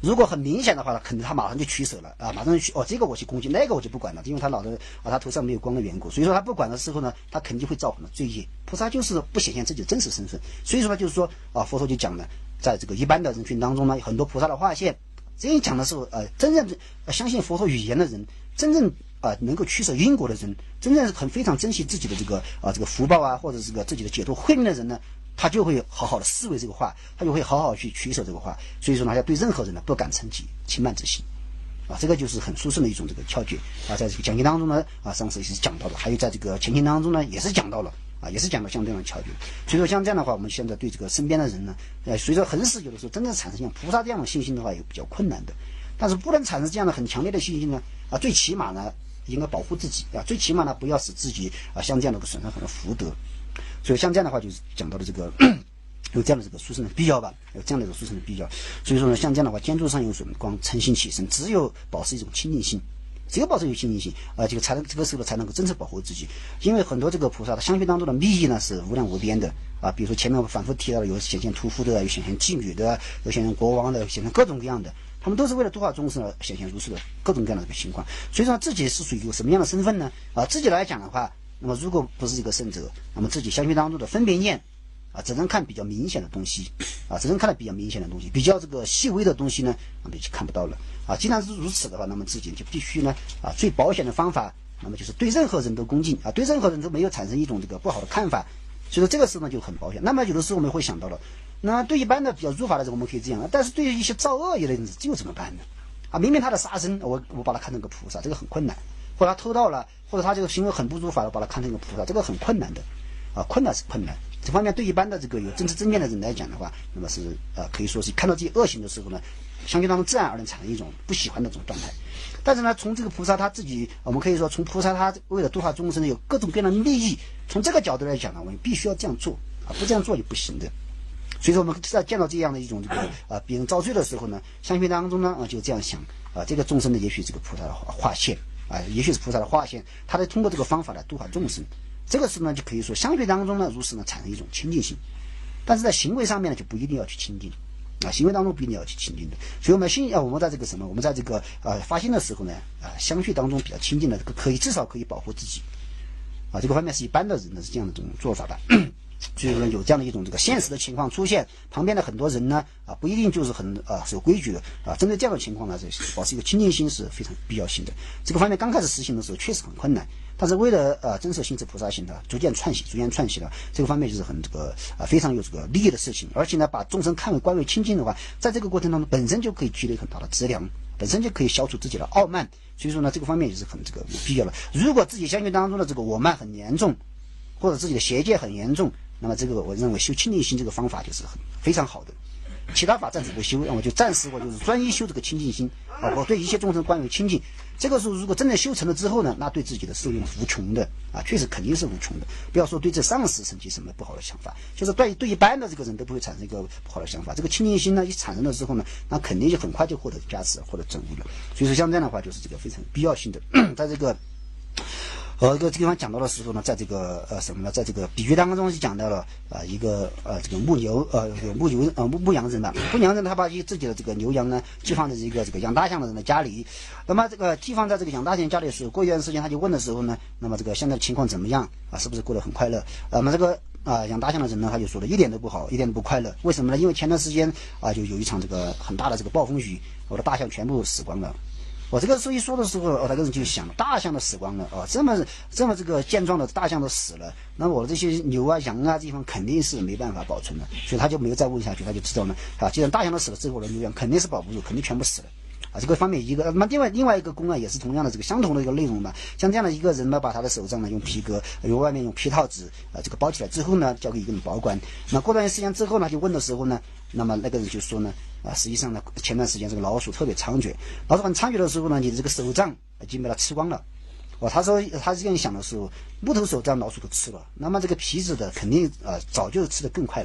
如果很明显的话，肯定他马上就取舍了啊，马上这个我去攻击，那个我就不管了，因为他他头上没有光的缘故，所以说他不管的时候呢，他肯定会造很多罪业。菩萨就是不显现自己的真实身份，所以说呢，就是说佛陀就讲了，在这个一般的人群当中呢，很多菩萨的化现。这样讲的时候，真正相信佛陀语言的人，真正能够取舍因果的人，真正非常珍惜自己的这个福报啊，或者这个自己的解脱慧命的人呢，他就会好好的思维这个话，他就会好好去取舍这个话。所以说呢，要对任何人呢不敢称其轻慢之心，这个就是很殊胜的一种这个窍诀在这个讲经当中呢上次也是讲到的，还有在这个前经当中呢也是讲到了。也是讲到像这样的窍诀，所以说像这样的话，我们现在对这个身边的人呢，随着恒时有的时候真正产生像菩萨这样的信心的话，也比较困难的。但是不能产生这样的很强烈的信心呢，最起码呢应该保护自己最起码呢不要使自己像这样的损伤很多福德。所以像这样的话，就是讲到了这个有这样的这个殊胜的必要吧，有这样的一个殊胜的必要。所以说呢，像这样的话，建筑上有损光，诚心起身，只有保持一种清净心。只有保持有清净心这个时候才能够真正保护自己。因为很多这个菩萨的相续当中的密意呢是无量无边的比如说前面我反复提到的，有显现屠夫的，有显现妓女的，有显现国王的，有显现各种各样的，他们都是为了度化众生而显现如是的各种各样的这个情况。所以说自己是属于一个什么样的身份呢自己来讲的话，那么如果不是一个圣者，那么自己相续当中的分别念只能看比较明显的东西只能看到比较明显的东西，比较这个细微的东西呢就看不到了既然是如此的话，那么自己就必须呢最保险的方法，那么就是对任何人都恭敬对任何人都没有产生一种这个不好的看法。所以说这个时候呢就很保险。那么有的时候我们会想到了，那对一般的比较入法的人我们可以这样，但是对于一些造恶业的人这又怎么办呢明明他的杀生我把他看成个菩萨，这个很困难，或者他偷盗了，或者他这个行为很不如法，我把他看成个菩萨，这个很困难的困难是困难。这方面对一般的这个有真知正见的人来讲的话，那么是可以说是看到自己恶行的时候呢，相信他们自然而然产生一种不喜欢的这种状态。但是呢，从这个菩萨他自己，我们可以说从菩萨他为了度化众生有各种各样的利益，从这个角度来讲呢，我们必须要这样做不这样做就不行的。所以说我们在见到这样的一种这个别人遭罪的时候呢，相信当中呢就这样想这个众生呢也许这个菩萨的化现也许是菩萨的化现，他在通过这个方法来度化众生。这个时候呢就可以说相续当中呢如是呢产生一种清净心，但是在行为上面呢就不一定要去清净行为当中不一定要去清净的。所以我们我们在这个我们在这个发心的时候呢相续当中比较清净的，这个至少可以保护自己这个方面是一般的人呢是这样的这种做法吧。所以说有这样的一种这个现实的情况出现，旁边的很多人呢不一定就是很守规矩的针对这样的情况呢，保持一个清净心是非常必要性的。这个方面刚开始实行的时候确实很困难，但是为了增摄心智菩萨行的逐渐串习的这个方面就是很这个非常有这个利益的事情。而且呢把众生看为观为清净的话，在这个过程当中本身就可以积累很大的资粮，本身就可以消除自己的傲慢。所以说呢这个方面也是很这个有必要的。如果自己相续当中的这个我慢很严重，或者自己的邪见很严重，那么这个我认为修清净心这个方法就是非常好的。其他法暂时不修，我就暂时就是专一修这个清净心我对一切众生观为清净。这个时候如果真的修成了之后呢，那对自己的受用无穷的确实肯定是无穷的。不要说对这上师升起什么不好的想法，就是对一般的这个人都不会产生一个不好的想法。这个清净心呢一产生了之后呢，那肯定就很快就获得加持，获得证悟了。所以说像这样的话就是这个非常必要性的。在这个这个地方讲到的时候呢，在这个在这个比喻当中是讲到了一个这个牧羊人牧羊人他把自己的这个牛羊呢寄放在这个养大象的人的家里。那么这个寄放在这个养大象家里的时候，过一段时间他就问的时候呢，那么这个现在的情况怎么样是不是过得很快乐？那么这个养大象的人呢他就说了一点都不好，一点都不快乐。为什么呢？因为前段时间就有一场这个很大的这个暴风雨，我的大象全部死光了。我这个时候一说的时候那个人就想大象都死光了这么这个健壮的大象都死了，那我这些牛羊这地方肯定是没办法保存的。所以他就没有再问下去，他就知道呢既然大象都死了之后，我的牛羊肯定是保不住，肯定全部死了这个方面一个。那么另外一个公案也是同样的这个相同的一个内容像这样的一个人呢，把他的手杖呢用皮革外面用皮套子这个包起来之后呢，交给一个人保管。那过段时间之后呢，就问的时候呢，那么那个人就说呢实际上呢前段时间这个老鼠特别猖獗，老鼠很猖獗的时候呢，你的这个手杖已经被它吃光了他说他这样想的时候，木头手杖老鼠都吃了，那么这个皮子的肯定早就吃得更快了。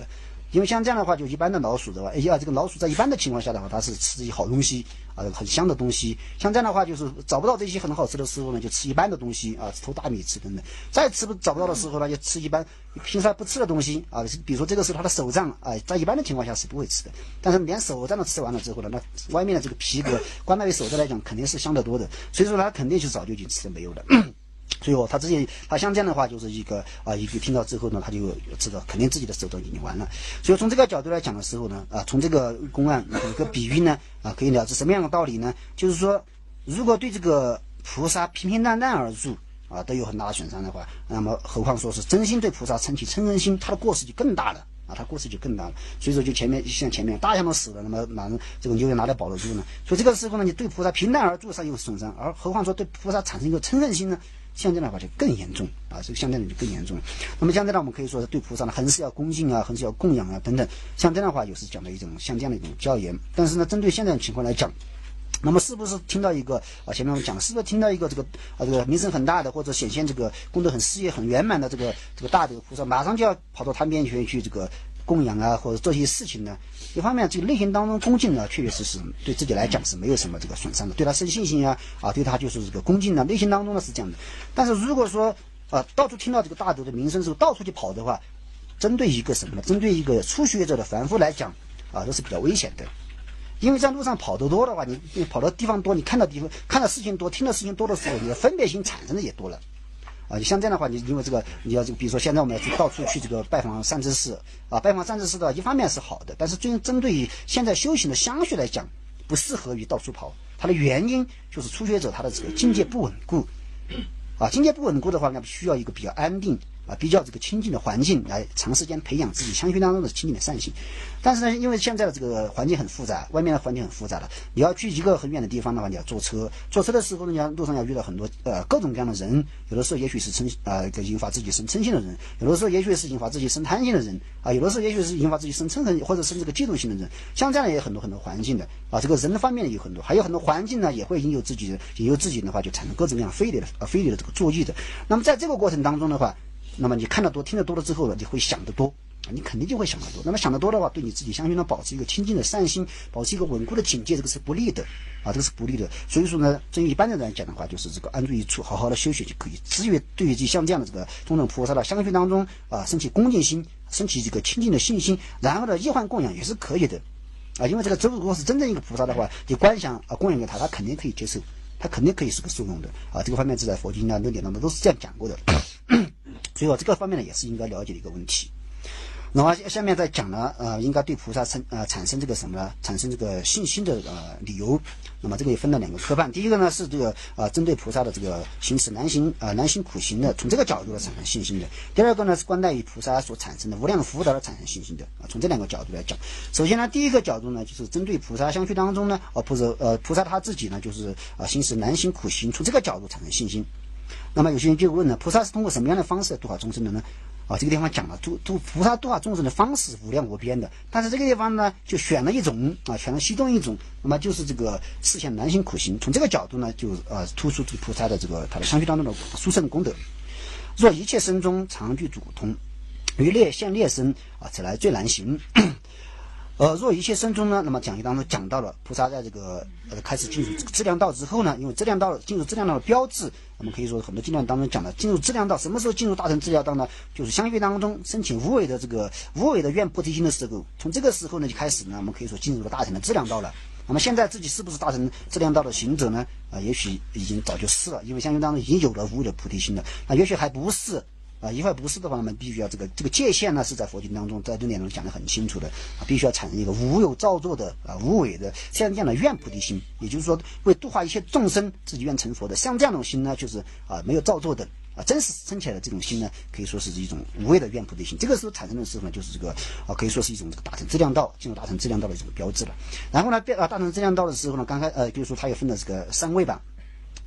因为像这样的话，就一般的老鼠的话，这个老鼠在一般的情况下的话，它是吃一些好东西啊，很香的东西。像这样的话，就是找不到这些很好吃的时候呢，就吃一般的东西啊，偷大米吃等等。再找不到的时候呢，就吃一般平常不吃的东西啊，比如说这个是它的手杖啊，在一般的情况下是不会吃的。但是连手杖都吃完了之后呢，那外面的这个皮革，光那位手杖来讲，肯定是香得多的。所以说它肯定是早就已经吃的没有了。所以他之前他像这样的话，就是一个听到之后呢，他就知道肯定自己的手段已经完了。所以从这个角度来讲的时候呢，从这个公案有个比喻呢，可以了解什么样的道理呢？就是说，如果对这个菩萨平平淡淡而入都有很大的损伤的话，那么何况说是真心对菩萨升起嗔恨心，他的过失就更大了。他过失就更大了，所以说就像前面大象都死了，那么哪能这个牛也拿来保得住呢？所以这个时候呢，你对菩萨平淡而住上有损伤，而何况说对菩萨产生一个嗔恨心呢？像这样的话就更严重这个像这样的就更严重了。那么像这样我们可以说是对菩萨呢，很是要恭敬很是要供养等等。像这样的话，又是讲的一种像这样的一种教言。但是呢，针对现在的情况来讲，那么是不是听到一个前面我们讲，是不是听到一个这个名声很大的，或者显现这个功德很事业很圆满的这个大德菩萨，马上就要跑到他面前去这个供养或者做些事情呢？一方面，这个内心当中恭敬呢，确确实实对自己来讲是没有什么这个损伤的，对他生信心对他就是这个恭敬呢，内心当中呢是这样的。但是如果说到处听到这个大德的名声之后，到处去跑的话，针对一个什么呢？针对一个初学者的凡夫来讲这是比较危险的。因为在路上跑得多的话，你跑的地方多，你看到事情多，听到事情多的时候，你的分别心产生的也多了。像这样的话，因为这个你要比如说现在我们要到处去这个拜访善知识拜访善知识的一方面是好的，但是针对于现在修行的相续来讲，不适合于到处跑。它的原因就是初学者他的这个境界不稳固境界不稳固的话，那需要一个比较安定比较这个清净的环境来长时间培养自己相续当中的清净的善性。但是呢，因为现在的这个环境很复杂，外面的环境很复杂的，你要去一个很远的地方的话，你要坐车的时候呢，你要路上要遇到很多各种各样的人，有的时候也许是引发自己生嗔心的人，有的时候也许是引发自己生贪心的人有的时候也许是引发自己生嗔恨或者生这个嫉妒心的人。像这样的也有很多很多环境的这个人方面的有很多，还有很多环境呢也会引诱自己的话就产生各种各样非礼的这个作意的。那么在这个过程当中的话，那么你看得多听得多了之后呢，你会想得多你肯定就会想得多。那么想得多的话，对你自己相续呢保持一个清净的善心，保持一个稳固的警戒，这个是不利的这个是不利的。所以说呢，对于一般的人来讲的话，就是这个安住一处，好好的修学就可以。至于对于像这样的这个种种菩萨的相续当中升起恭敬心，升起这个清净的信心，然后呢易患供养也是可以的因为这个如果是真正一个菩萨的话，你观想供养给他肯定可以接受，他肯定可以是个受用的这个方面是在佛经论点当中都是这样讲过的。所以这个方面呢也是应该了解的一个问题。那么下面再讲呢应该对菩萨产生这个什么呢？产生这个信心的理由。那么这个也分了两个科判。第一个呢是这个针对菩萨的这个行持难行苦行的，从这个角度来产生信心的。第二个呢是观待于菩萨所产生的无量福德而产生信心的从这两个角度来讲。首先呢，第一个角度呢就是针对菩萨相续当中呢菩萨他自己呢就是行持难行苦行，从这个角度产生信心。那么有些人就问了，菩萨是通过什么样的方式度化众生的呢？这个地方讲了菩萨度化众生的方式无量无边的，但是这个地方呢就选了一种选了其中一种，那么就是这个示现难行苦行。从这个角度呢就突出菩萨的这个他的相续当中的殊胜功德。若一切身中常具主通，于劣现劣身此来最难行。若一切身中呢，那么讲义当中讲到了菩萨在这个开始进入质量道之后呢，因为进入质量道的标志，我们可以说很多经典当中讲的进入质量道，什么时候进入大乘质量道呢？就是相续当中申请无为的愿菩提心的时候，从这个时候呢就开始呢，我们可以说进入了大乘的质量道了。那么现在自己是不是大乘质量道的行者呢？也许已经早就是了，因为相续当中已经有了无为的菩提心了。也许还不是。一会不是的话，我们必须要这个界限呢，是在佛经当中，在论点中讲得很清楚的必须要产生一个无有造作的无为的像这样的愿菩提心，也就是说为度化一切众生，自己愿成佛的，像这样的心呢，就是没有造作的真实生起来的这种心呢，可以说是一种无为的愿菩提心。这个时候产生的时候呢，就是这个可以说是一种这个大乘质量道，进入大乘质量道的这个标志了。然后呢，大乘质量道的时候呢，刚才比如说它也分了这个三位吧。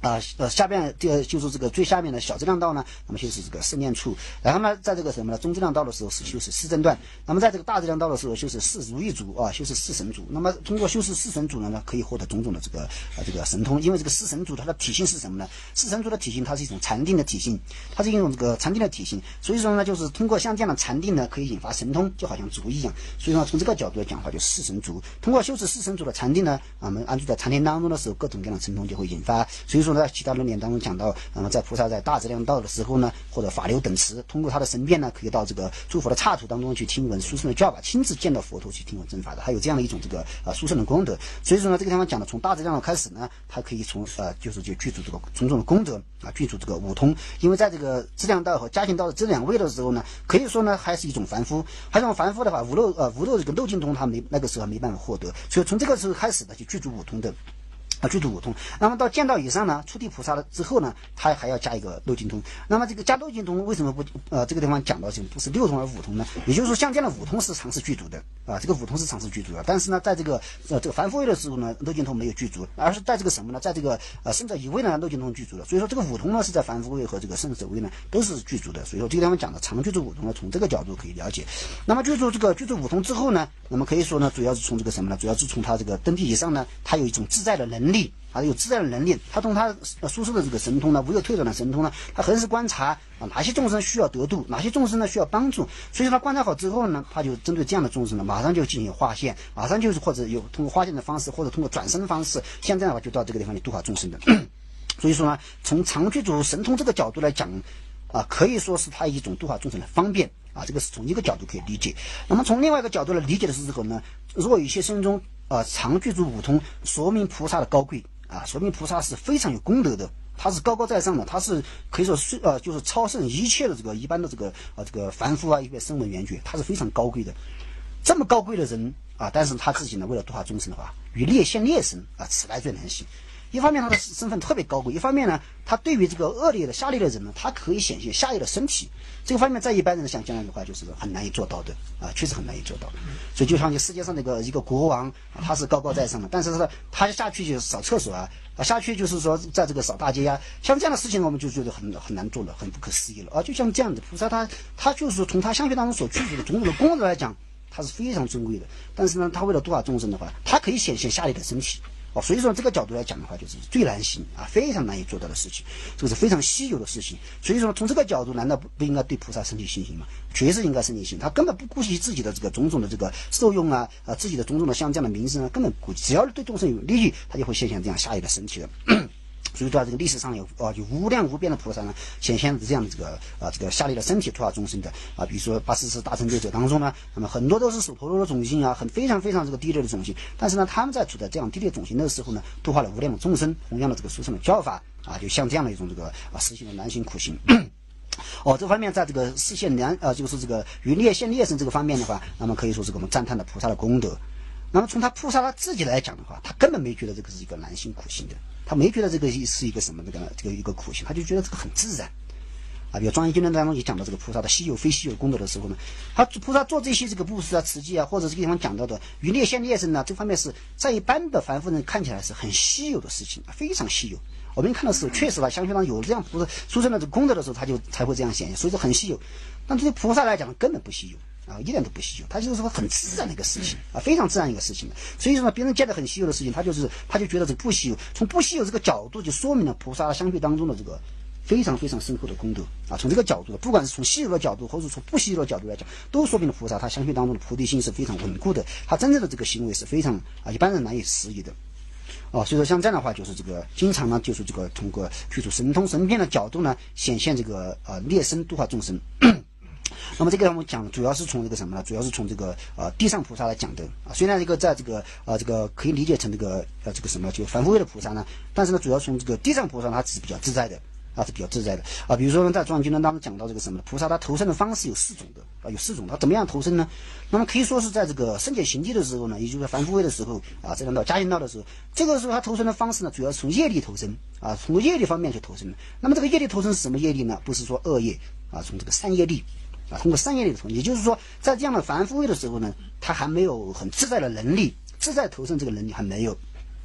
下边就是这个最下面的小质量道呢，那么修饰这个四念处，然后呢，在这个什么呢中质量道的时候是修饰四正段，那么在这个大质量道的时候修饰四如意足啊，修饰四神足。那么通过修饰四神足呢，可以获得种种的这个神通，因为这个四神足它的体性是什么呢？四神足的体性它是一种禅定的体性，它是一种这个禅定的体性，所以说呢，就是通过像这样的禅定呢，可以引发神通，就好像足一样。所以说从这个角度来讲的话，就四神足。通过修持四神足的禅定呢，我们安住在禅定当中的时候，各种各样的神通就会引发。所以说呢，其他论点当中讲到，在菩萨在大质量道的时候呢，或者法流等持，通过他的神变呢，可以到这个诸佛的刹土当中去听闻殊胜的教法，亲自见到佛陀去听闻正法的，还有这样的一种这个殊胜的功德。所以说呢，这个地方讲的从大质量开始呢，它可以从就具足这个种种的功德具足这个五通。因为在这个质量道和加行道的这两位的时候呢，可以说呢还是一种凡夫，还是一种凡夫的话，无漏这个漏尽通他那个时候没办法获得，所以从这个时候开始呢，就具足五通的。具足五通，那么到见道以上呢，出地菩萨了之后呢，他还要加一个漏尽通。那么这个加漏尽通为什么不这个地方讲到不是六通而五通呢？也就是说，像这样的五通是常时具足的这个五通是常时具足的。但是呢，在这个凡夫位的时候呢，漏尽通没有具足，而是在这个什么呢？在这个圣者一位呢，漏尽通具足的。所以说这个五通呢是在凡夫位和这个圣者位呢都是具足的。所以说这个地方讲的常具足五通呢，从这个角度可以了解。那么具足五通之后呢，那么可以说呢，主要是从这个什么呢？主要是从他这个登地以上呢，他有一种自在的能力。有自在的能力，他从他输出的这个神通呢，无有退转的神通呢，他横是观察哪些众生需要得度，哪些众生呢需要帮助，所以说他观察好之后呢，他就针对这样的众生呢，马上就进行划线，马上就是或者有通过划线的方式，或者通过转生的方式，像这样的话就到这个地方去度化众生的。所以说呢，从常具足神通这个角度来讲可以说是他一种度化众生的方便这个是从一个角度可以理解。那么从另外一个角度来理解的时候呢，若有些生中常具足五通，说明菩萨的高贵。说明菩萨是非常有功德的，他是高高在上的，他是可以说是就是超胜一切的这个一般的这个凡夫一个声闻缘觉，他是非常高贵的。这么高贵的人但是他自己呢，为了度化众生的话，与劣现劣生此来最难行。一方面他的身份特别高贵，一方面呢，他对于这个恶劣的下劣的人呢，他可以显现下劣的身体。这个方面在一般人想象的话，就是很难以做到的确实很难以做到。所以就像你世界上一个国王他是高高在上的，但是他下去就扫厕所下去就是说在这个扫大街像这样的事情我们就觉得很难做了，很不可思议了就像这样的菩萨他就是说从他相续当中所具足的种种的功德来讲，他是非常尊贵的。但是呢，他为了度化众生的话，他可以显现下劣的身体所以说这个角度来讲的话，就是最难行非常难以做到的事情，这个是非常稀有的事情。所以说从这个角度，难道不应该对菩萨升起信心吗？确实应该升起信心，他根本不顾及自己的这个种种的这个受用自己的种种的像这样的名声根本不顾及，只要对众生有利益，他就会现现这样下劣的身体的。所以说这个历史上有无量无边的菩萨呢，显现这样的这个下劣的身体度化众生的比如说84大成就者当中呢，那么很多都是手陀罗的种性非常非常这个低劣的种性，但是呢，他们在处在这样低劣种性的时候呢，度化了无量的众生，弘扬了这个殊胜的教法就像这样的一种这个实行的难行苦行。这方面在这个视现就是这个于劣现劣生这个方面的话，那么可以说是我们赞叹的菩萨的功德。那么从他菩萨他自己来讲的话，他根本没觉得这个是一个难行苦行的，他没觉得这个是一个什么这个一个苦行，他就觉得这个很自然比如庄严经论当中也讲到这个菩萨的稀有非稀有功德的时候呢，他菩萨做这些这个布施持戒或者这个地方讲到的于劣现劣生这方面是在一般的凡夫人看起来是很稀有的事情非常稀有。我们看的是确实相信当有这样菩萨殊胜的这个功德的时候，他就才会这样显现，所以说很稀有。但对菩萨来讲根本不稀有一点都不稀有，它就是说很自然的一个事情非常自然一个事情。所以说呢，别人见得很稀有的事情，他就觉得这个不稀有。从不稀有这个角度，就说明了菩萨相续当中的这个非常非常深厚的功德从这个角度，不管是从稀有的角度，或者从不稀有的角度来讲，都说明了菩萨他相续当中的菩提心是非常稳固的，他真正的这个行为是非常一般人难以思议的所以说像这样的话，就是这个经常呢，就是这个通过具足神通神变的角度呢，显现这个劣生度化众生。那么这个我们讲主要是从这个什么呢？主要是从这个地上菩萨来讲的虽然这个在这个可以理解成这个什么就凡夫位的菩萨呢，但是呢，主要从这个地上菩萨他是比较自在的是比较自在的比如说呢，在庄严经论当中讲到这个什么呢？菩萨他投生的方式有4种的有4种，他怎么样投生呢？那么可以说是在这个圣解行地的时候呢，也就是凡夫位的时候这样到加行道的时候，这个时候他投生的方式呢，主要是从业力投生从业力方面去投生。那么这个业力投生是什么业力呢？不是说恶业从这个善业力通过善业力的投生，也就是说在这样的凡夫位的时候呢，他还没有很自在的能力，自在投生这个能力还没有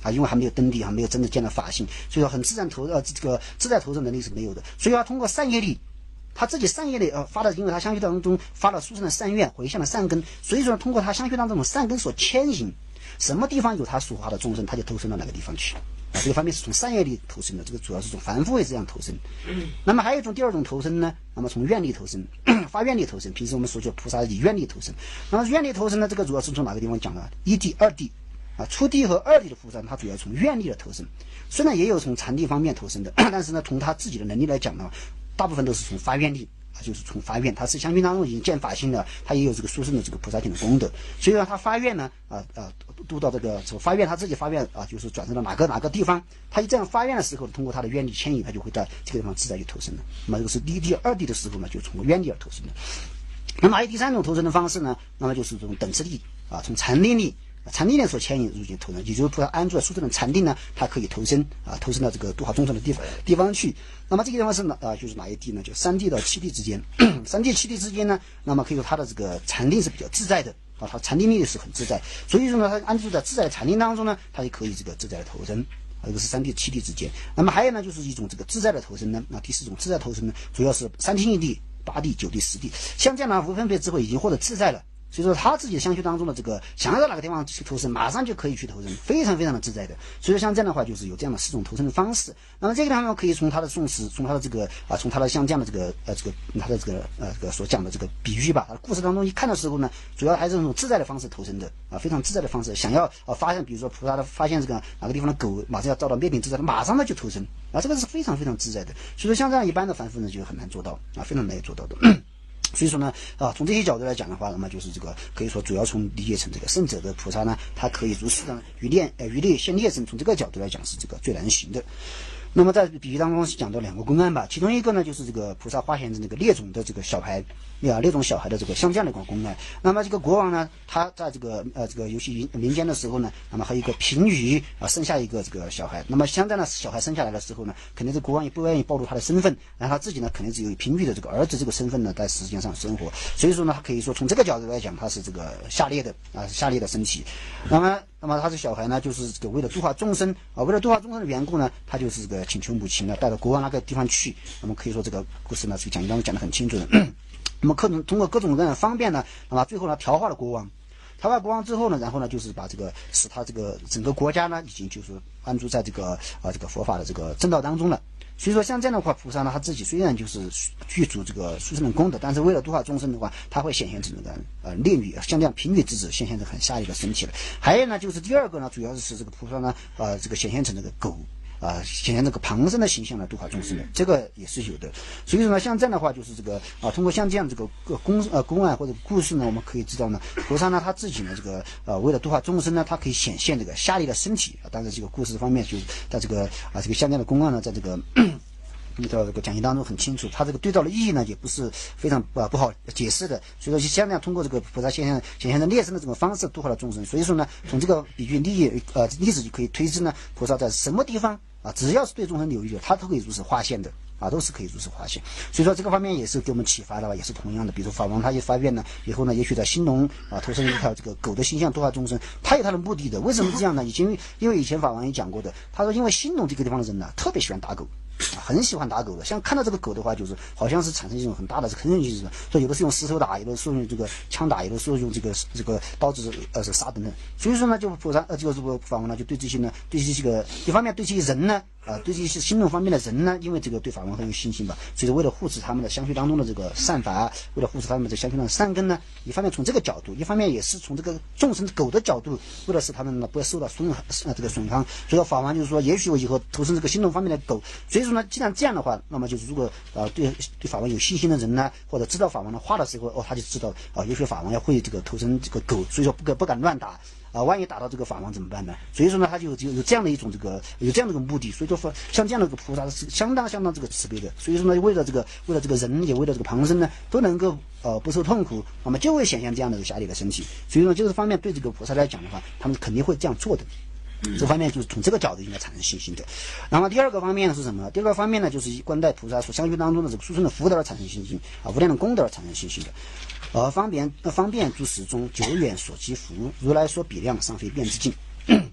因为还没有登地，还没有真的见到法性，所以说很自然这个自在投生能力是没有的。所以要通过善业力，他自己善业力发的，因为他相续当中发了殊胜的善愿，回向了善根，所以说通过他相续当中的善根所牵引，什么地方有他所化的众生，他就投生到哪个地方去。这个方面是从善业力投生的，这个主要是从凡夫位这样投生。那么还有一种第二种投生呢，那么从愿力投生，发愿力投生。平时我们所说菩萨以愿力投生，那么愿力投生呢，这个主要是从哪个地方讲的？一地、二地初地和二地的菩萨，他主要从愿力的投生，虽然也有从禅地方面投生的，但是呢，从他自己的能力来讲呢，大部分都是从发愿力。就是从发愿，他是相续当中已经见法性了，他也有这个殊胜的这个菩萨行的功德，所以说他发愿呢，度到这个发愿，他自己发愿就是转生到哪个地方，他这样发愿的时候，通过他的愿力牵引，他就会在这个地方自在去投生了。那么这个是一地、二地的时候呢，就从愿力而投生的。那么还有第三种投生的方式呢，那么就是这种等持力从禅定力。禅定力所牵引入境投生，也就是菩萨安住在殊胜的禅定呢，它可以投生到这个度化众生的地方去。那么这个地方是就是哪一地呢？就三地到七地之间，三地七地之间呢，那么可以说它的这个禅定是比较自在的它禅定力是很自在，所以说呢，它安住在自在的禅定当中呢，它也可以这个自在的投生。这个是三地七地之间。那么还有呢，就是一种这个自在的投生呢。第四种自在投生呢，主要是三清一地、八地、九地、十地，像这样呢，无分别之后已经获得自在了。所以说他自己相续当中的这个想要到哪个地方去投生，马上就可以去投生，非常非常的自在的。所以说像这样的话，就是有这样的四种投生的方式。那么这个地方可以从他的宋词，从他的这个从他的像这样的他的这个所讲的这个比喻吧，他的故事当中一看的时候呢，主要还是这种自在的方式投生的非常自在的方式。想要发现，比如说菩萨的发现这个哪个地方的狗马上要遭到灭顶之灾，马上呢就投生这个是非常非常自在的。所以说像这样一般的凡夫呢就很难做到非常难以做到的。所以说呢，从这些角度来讲的话，那么就是这个可以说主要从理解成这个圣者的菩萨呢，他可以如是呢于力现列身，从这个角度来讲是这个最难行的。那么在比喻当中是讲到两个公案吧，其中一个呢就是这个菩萨发现的那个猎种的这个小孩猎种小孩的这个像这样的一个公案。那么这个国王呢，他在这个游戏民间的时候呢，那么还有一个平舆生下一个这个小孩。那么像这样的小孩生下来的时候呢，肯定这国王也不愿意暴露他的身份，然后他自己呢肯定只有平舆的这个儿子这个身份呢在世间上生活。所以说呢，他可以说从这个角度来讲，他是这个下列的身体。那么他这小孩呢，就是这个为了度化众生为了度化众生的缘故呢，他就是这个请求母亲呢带到国王那个地方去。那么可以说这个故事呢，这个讲义当中讲得很清楚的。那么通过各种各样的方便呢，那么最后呢调化了国王。调化国王之后呢，然后呢就是把这个使他这个整个国家呢已经就是安住在这个佛法的这个正道当中了。所以说像这样的话，菩萨呢他自己虽然就是具足这个殊胜的功德，但是为了度化众生的话，他会显现成这个炼狱像这样平狱之子，显现成很下一个身体了。还有呢就是第二个呢，主要是这个菩萨呢这个显现成这个狗显现这个旁生的形象来度化众生的，这个也是有的。所以说呢，像这样的话，就是这个通过像这样这个公案或者故事呢，我们可以知道呢，菩萨呢他自己呢这个为了度化众生呢，他可以显现这个下力的身体当然这个故事方面就在这个这个像这样的公案呢，在这个这个讲义当中很清楚，他这个对照的意义呢也不是非常不好解释的。所以说像这样通过这个菩萨显现的列身的这种方式度化了众生。所以说呢，从这个比喻例子就可以推知呢，菩萨在什么地方只要是对众生有益的，他都可以如实化现的都是可以如实化现。所以说这个方面也是给我们启发的也是同样的。比如说法王他一发愿呢以后呢，也许在兴隆投生一条这个狗的形象度化众生，他有他的目的的。为什么这样呢？因为以前法王也讲过的，他说因为兴隆这个地方的人呢特别喜欢打狗很喜欢打狗的，像看到这个狗的话，就是好像是产生一种很大的坑人性，所以有的是用石头打，有的是用这个枪打，有的是用这个刀子杀等等。所以说呢，就菩萨这个法王呢，就对这些个一方面对这些人呢对这些心动方面的人呢，因为这个对法王很有信心吧，所以说为了护持他们的相续当中的这个善法，为了护持他们的相续当中的善根呢，一方面从这个角度，一方面也是从这个众生狗的角度，为了使他们呢不要受到损伤。所以说法王就是说，也许我以后投生这个心动方面的狗。所以说呢，既然这样的话，那么就是如果对法王有信心的人呢，或者知道法王的话的时候他就知道也许法王要会这个投生这个狗，所以说不敢乱打万一打到这个法王怎么办呢？所以说呢，他就有这样的一种有这样的一个目的。所以说像这样的一个菩萨是相当这个慈悲的。所以说呢，为了这个人，也为了这个旁生呢，都能够不受痛苦，那么就会显现这样的一个下力的身体。所以说这个方面对这个菩萨来讲的话，他们肯定会这样做的。这方面就是从这个角度应该产生信心的。然后第二个方面是什么？第二个方面呢，就是以观待菩萨所相续当中的这个殊胜的福德而产生信心无量的功德而产生信心的。方便诸始终久远所积福，如来所比量尚非变之境。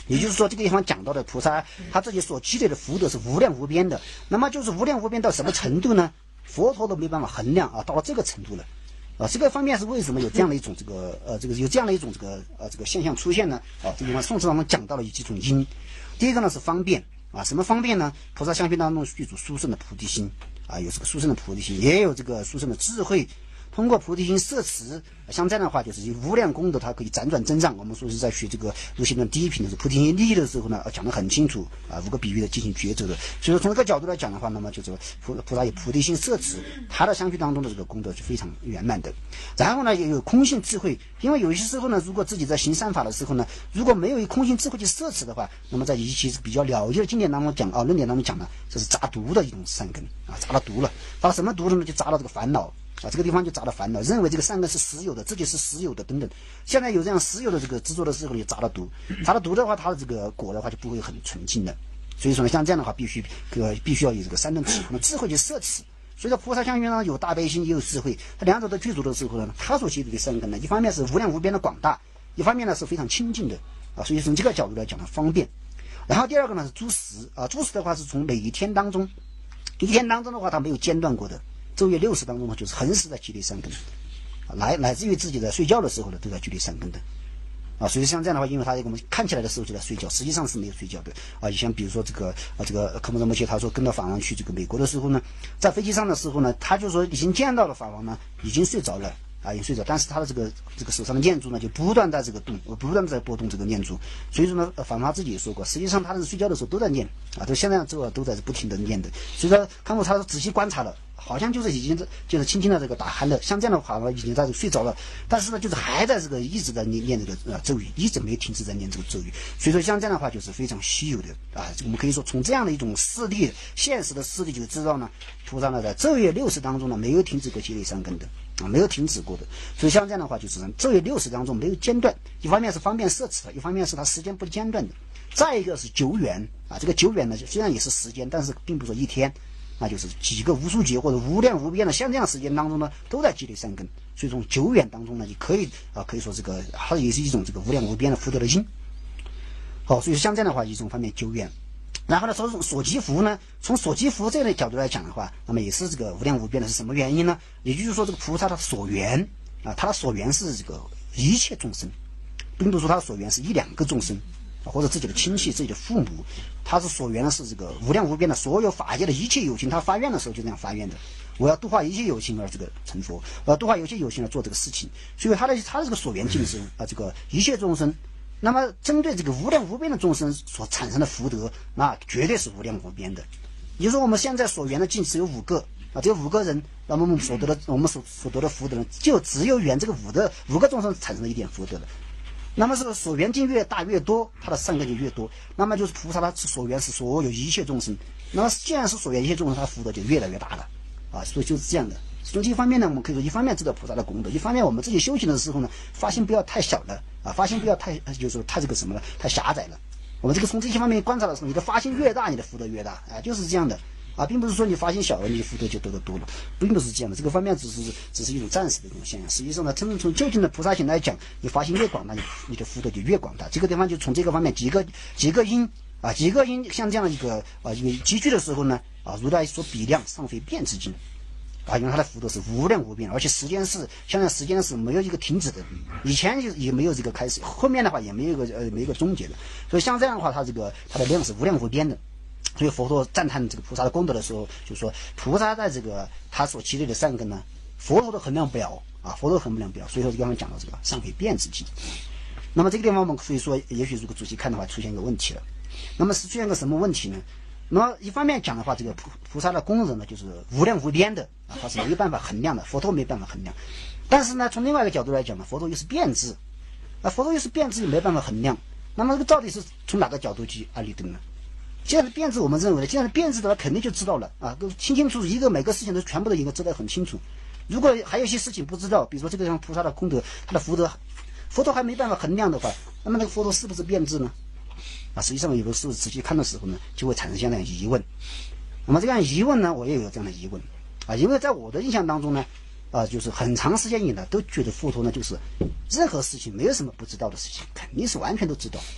也就是说，这个地方讲到的菩萨他自己所积累的福德是无量无边的。那么就是无量无边到什么程度呢？佛陀都没办法衡量啊，到了这个程度了。这个方面是为什么有这样的一种有这样的一种这个现象出现呢？这地方宋词当中讲到了几种因。第一个呢是方便什么方便呢？菩萨相续当中具足殊胜的菩提心有这个殊胜的菩提心，也有这个殊胜的智慧。通过菩提心摄持，像这样的话就是无量功德，它可以辗转增长。我们说是在学这个入心论第一品的时候，菩提心利益的时候呢，讲得很清楚5个比喻的进行抉择的。所以说从这个角度来讲的话，那么就是菩萨以菩提心摄持，他的相续当中的这个功德是非常圆满的。然后呢，也有空性智慧，因为有些时候呢，如果自己在行善法的时候呢，如果没有以空性智慧去摄持的话，那么在一些比较了结的经典当中讲论点当中讲呢，这是扎毒的一种善根扎了毒了，扎了什么毒呢？就扎了这个烦恼。这个地方就扎了烦恼，认为这个善根是实有的，自己是实有的等等。现在有这样实有的这个执着的时候，就扎了毒，扎了毒的话，它的这个果的话就不会很纯净的。所以说呢，像这样的话，必须要以这个三顿智慧去摄持。所以说菩萨相续呢，有大悲心，也有智慧，它两者都具足的时候呢，他所积累的善根呢，一方面是无量无边的广大，一方面呢是非常清净的所以从这个角度来讲呢，方便。然后第二个呢是诸时诸时的话是从每一天当中的话，它没有间断过的。昼夜60当中呢，就是恒时在积累善根乃至于自己在睡觉的时候呢，都在积累善根的所以像这样的话，因为他我们看起来的时候就在睡觉，实际上是没有睡觉的像比如说这个科目仁波切他说跟到法王去这个美国的时候呢，在飞机上的时候呢，他就说已经见到了法王呢，已经睡着了已经睡着，但是他的这个手上的念珠呢，就不断在这个不断在拨动这个念珠。所以说呢，法王自己也说过，实际上他是睡觉的时候都在念都现在都在不停的念的。所以说康姆他仔细观察了，好像就是已经就是轻轻的这个打鼾的，像这样的话已经在睡着了，但是呢就是还在这个一直在念这个咒语，一直没停止在念这个咒语。所以说像这样的话就是非常稀有的我们可以说从这样的一种事例，现实的事例就知道呢，菩萨呢在昼夜60当中呢没有停止过积累善根的没有停止过的。所以像这样的话就是昼夜60当中没有间断，一方面是方便摄持的，一方面是它时间不间断的。再一个是久远这个久远呢虽然也是时间，但是并不是说一天就是几个无数劫或者无量无边的像这样时间当中呢，都在积累善根。所以从久远当中呢，你可以可以说这个它也是一种这个无量无边的福德的因。所以像这样的话，一种方面久远。然后呢，从所积福呢，从所积福这个角度来讲的话，那么也是这个无量无边的。是什么原因呢？也就是说，这个菩萨的所缘他的所缘是这个一切众生，并不是说他的所缘是1、2个众生或者自己的亲戚、自己的父母，他是所缘的是这个无量无边的所有法界的一切有情。他发愿的时候就这样发愿的，我要度化一切有情而这个成佛，我要度化一切有情而做这个事情。所以他的这个所缘境是这个一切众生。那么针对这个无量无边的众生所产生的福德，那绝对是无量无边的。也就是说我们现在所缘的境只有5个只有5个人，那么我们所得的福德呢，就只有缘这个5个众生产生了一点福德了。那么这个所缘境越大越多，他的善根就越多。那么就是菩萨他所缘是所有一切众生，那么既然是所缘一切众生，他的福德就越来越大了所以就是这样的。从这一方面呢，我们可以说一方面知道菩萨的功德，一方面我们自己修行的时候呢，发心不要太小了发心不要太就是说太这个什么了，太狭窄了。我们这个从这些方面观察的时候，你的发心越大，你的福德越大就是这样的并不是说你发心小了，你的福德就得的多了，并不是这样的。这个方面只是一种暂时的一种现象。实际上呢，真正从究竟的菩萨行来讲，你发心越广大，你的福德就越广大。这个地方就从这个方面几个因像这样的一个因为积聚的时候呢如来所比量尚非变之境因为它的福德是无量无边，而且现在时间是没有一个停止的，以前也没有这个开始，后面的话也没有一个终结的。所以像这样的话，它的量是无量无边的。所以佛陀赞叹这个菩萨的功德的时候，就说菩萨在这个他所积累的善根呢，佛陀都衡量不了佛陀衡量不了。所以说刚刚讲到这个尚非变之境。那么这个地方我们可以说，也许如果仔细看的话，出现一个问题了。那么是出现个什么问题呢？那么一方面讲的话，这个菩萨的功德呢，就是无量无边的它是没有办法衡量的，佛陀没办法衡量。但是呢，从另外一个角度来讲呢，佛陀又是变质佛陀又是变质，也没办法衡量。那么这个到底是从哪个角度去安立的呢？既然是变质，我们认为呢，既然是变质的话，肯定就知道了都清清楚楚，每个事情都全部都应该知道很清楚。如果还有一些事情不知道，比如说这个像菩萨的功德，他的福德，佛陀还没办法衡量的话，那么那个佛陀是不是变质呢？实际上有的时候仔细看的时候呢，就会产生这样的疑问。那么这样疑问呢，我也有这样的疑问因为在我的印象当中呢就是很长时间以来都觉得佛陀呢，就是任何事情没有什么不知道的事情，肯定是完全都知道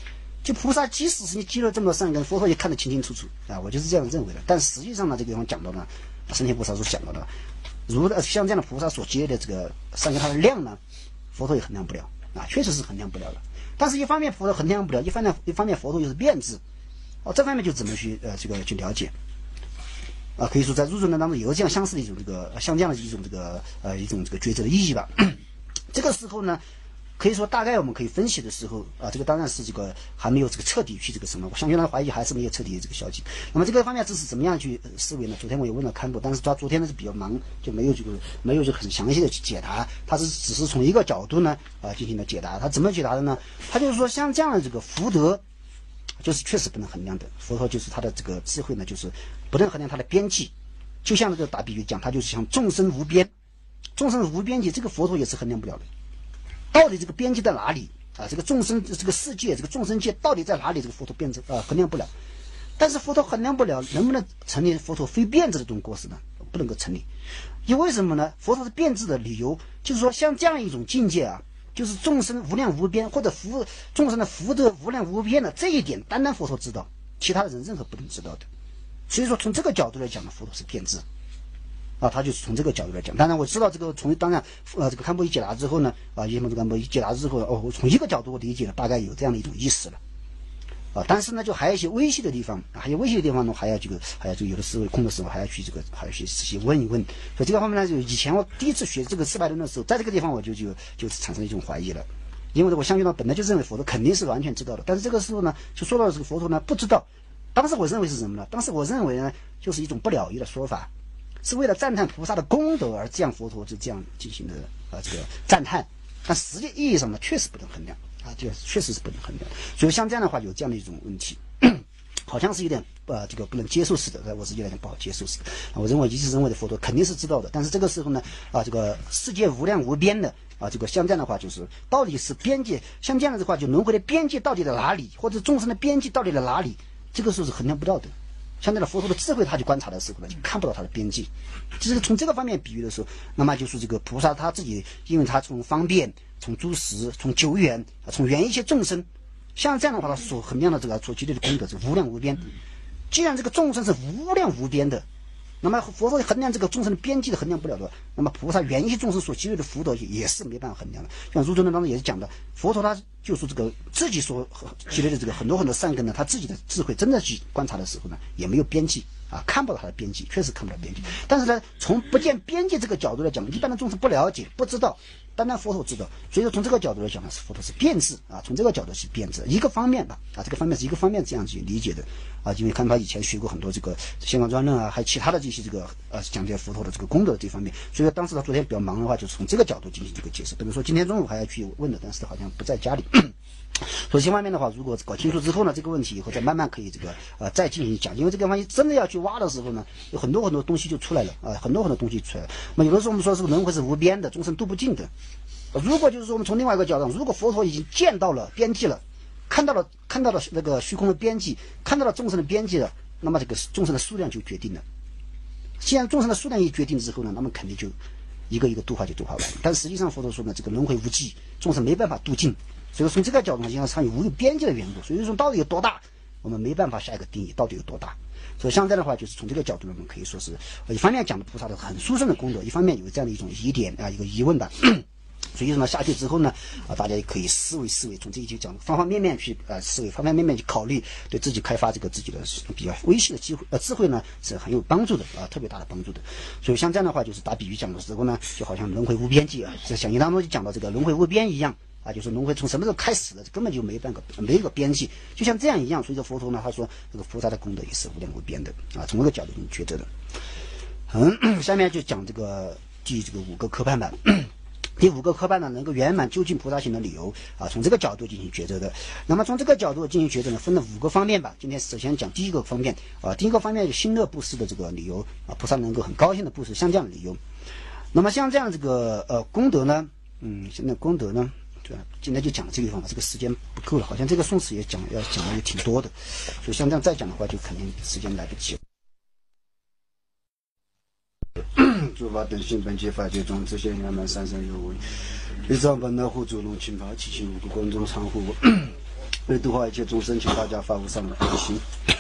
就菩萨即使是你积了这么多善根，佛陀也看得清清楚楚啊，我就是这样认为的。但实际上呢，这个地方讲到呢，升天菩萨所讲到的，像这样的菩萨所积累的这个善根，它的量呢，佛陀也衡量不了啊，确实是衡量不了的。但是一方面佛陀衡量不了，一方面佛陀又是变质，这方面就怎么去这个去了解啊？可以说在入中论当中有这样相似的一种这个像这样的一种这个抉择的意义吧。这个时候呢，可以说大概我们可以分析的时候啊，这个当然是这个还没有这个彻底去这个什么，我相信他的怀疑还是没有彻底的这个消极。那么这个方面这是怎么样去思维呢？昨天我也问了堪布，但是他昨天呢是比较忙，就没有就很详细的去解答，他只是从一个角度呢进行了解答。他怎么解答的呢？他就是说像这样的这个福德，就是确实不能衡量的。佛陀就是他的这个智慧呢，就是不能衡量他的边际。就像这个打比喻讲，他就是像众生无边，众生无边际，这个佛陀也是衡量不了的。到底这个边际在哪里啊？这个众生这个世界，这个众生界到底在哪里？这个佛陀衡量不了。但是佛陀衡量不了，能不能成立佛陀非变质的这种过失呢？不能够成立。因为什么呢？佛陀是变质的理由，就是说像这样一种境界啊，就是众生无量无边，或者众生的福德无量无边的这一点，单单佛陀知道，其他的人任何不能知道的。所以说从这个角度来讲呢，佛陀是变质。他就是从这个角度来讲。当然我知道这个当然这个堪布一解答之后呢，叶梦这堪布一解答之后，我从一个角度我理解了，大概有这样的一种意思了。但是呢，就还有一些微细的地方，呢，还有有的时候空的时候还要去仔细问一问。所以这个方面呢，就以前我第一次学这个400论的时候，在这个地方我就产生了一种怀疑了，因为我相信本来就认为佛陀肯定是完全知道的，但是这个时候呢，就说到这个佛陀呢不知道。当时我认为是什么呢？当时我认为呢，就是一种不了义的说法。是为了赞叹菩萨的功德而这样佛陀就这样进行的这个赞叹，但实际意义上呢，确实不能衡量这确实是不能衡量。所以像这样的话，有这样的一种问题，好像是有点这个不能接受似的，在我自己来讲不好接受似的。我认为一直认为的佛陀肯定是知道的，但是这个时候呢这个世界无量无边的这个像这样的话，就是到底是边界，像这样的话，就轮回的边界到底在哪里，或者众生的边界到底在哪里，这个时候是衡量不到的。像那个佛陀的智慧，他去观察的时候呢，就看不到他的边际。就是从这个方面比喻的时候，那么就是这个菩萨他自己，因为他从方便、从诸实、从久远、从缘一切众生，像这样的话，他所衡量的这个所积累的功德是无量无边。既然这个众生是无量无边的，那么佛陀衡量这个众生的边际的衡量不了的，那么菩萨缘一切众生所积累的福德也是没办法衡量的。像入中论当中也是讲的，佛陀他就说这个自己所积累的这个很多很多善根呢，他自己的智慧真的去观察的时候呢，也没有边际看不到他的边际，确实看不到边际。但是呢，从不见边际这个角度来讲，一般的众生不了解不知道，单单佛陀知道。所以说从这个角度来讲呢，佛陀是变质从这个角度是变质一个方面吧这个方面是一个方面这样去理解的因为看他以前学过很多这个香港专论还有其他的这些这个讲解佛陀的这个功德这方面，所以当时他昨天比较忙的话，就从这个角度进行这个解释。比如说今天中午还要去问的，但是好像不在家里。所以这方面的话，如果搞清楚之后呢，这个问题以后再慢慢可以这个再进行讲，因为这个方面真的要去挖的时候呢，有很多很多东西就出来了很多很多东西出来了。那么有的时候我们说是轮回是无边的，众生度不尽的。如果就是说我们从另外一个角度，如果佛陀已经见到了边际了，看到了那个虚空的边际，看到了众生的边际了，那么这个众生的数量就决定了。既然众生的数量一决定之后呢，那么肯定就一个一个度化就度化完了。但实际上佛陀说呢，这个轮回无际，众生没办法度尽。所以从这个角度上，因为它有无有边界的缘故，所以说到底有多大，我们没办法下一个定义，到底有多大。所以像这样的话，就是从这个角度呢，我们可以说是一方面讲的菩萨的很殊胜的功德，一方面有这样的一种疑点一个疑问吧。所以说呢，下去之后呢大家也可以思维，从这一节讲方方面面去思维，方方面面去考虑，对自己开发这个自己的比较微细的智慧呢是很有帮助的特别大的帮助的。所以像这样的话，就是打比喻讲的时候呢，就好像轮回无边际在讲义当中就讲到这个轮回无边一样就是轮回从什么时候开始的，根本就没一个边际，就像这样一样。所以说佛陀呢，他说这个菩萨的功德也是无量无边的从这个角度去抉择的。下面就讲这个第这个5个科判吧。第5个科判呢，能够圆满究竟菩萨行的理由从这个角度进行抉择的。那么从这个角度进行抉择呢，分了5个方面吧。今天首先讲第一个方面第一个方面是心乐布施的这个理由菩萨能够很高兴的布施，像这样的理由。那么像这样这个功德呢，现在功德呢，对今天就讲这个地方了，这个时间不够了，好像这个宋词要讲的也挺多的，所以像这样再讲的话，就肯定时间来不及了。诸法等性本皆法界中，这些圆满三生有为，一丈本来护主龙清法，七情无故光中常护。 为度化一切众生，请大家发无上的菩提心。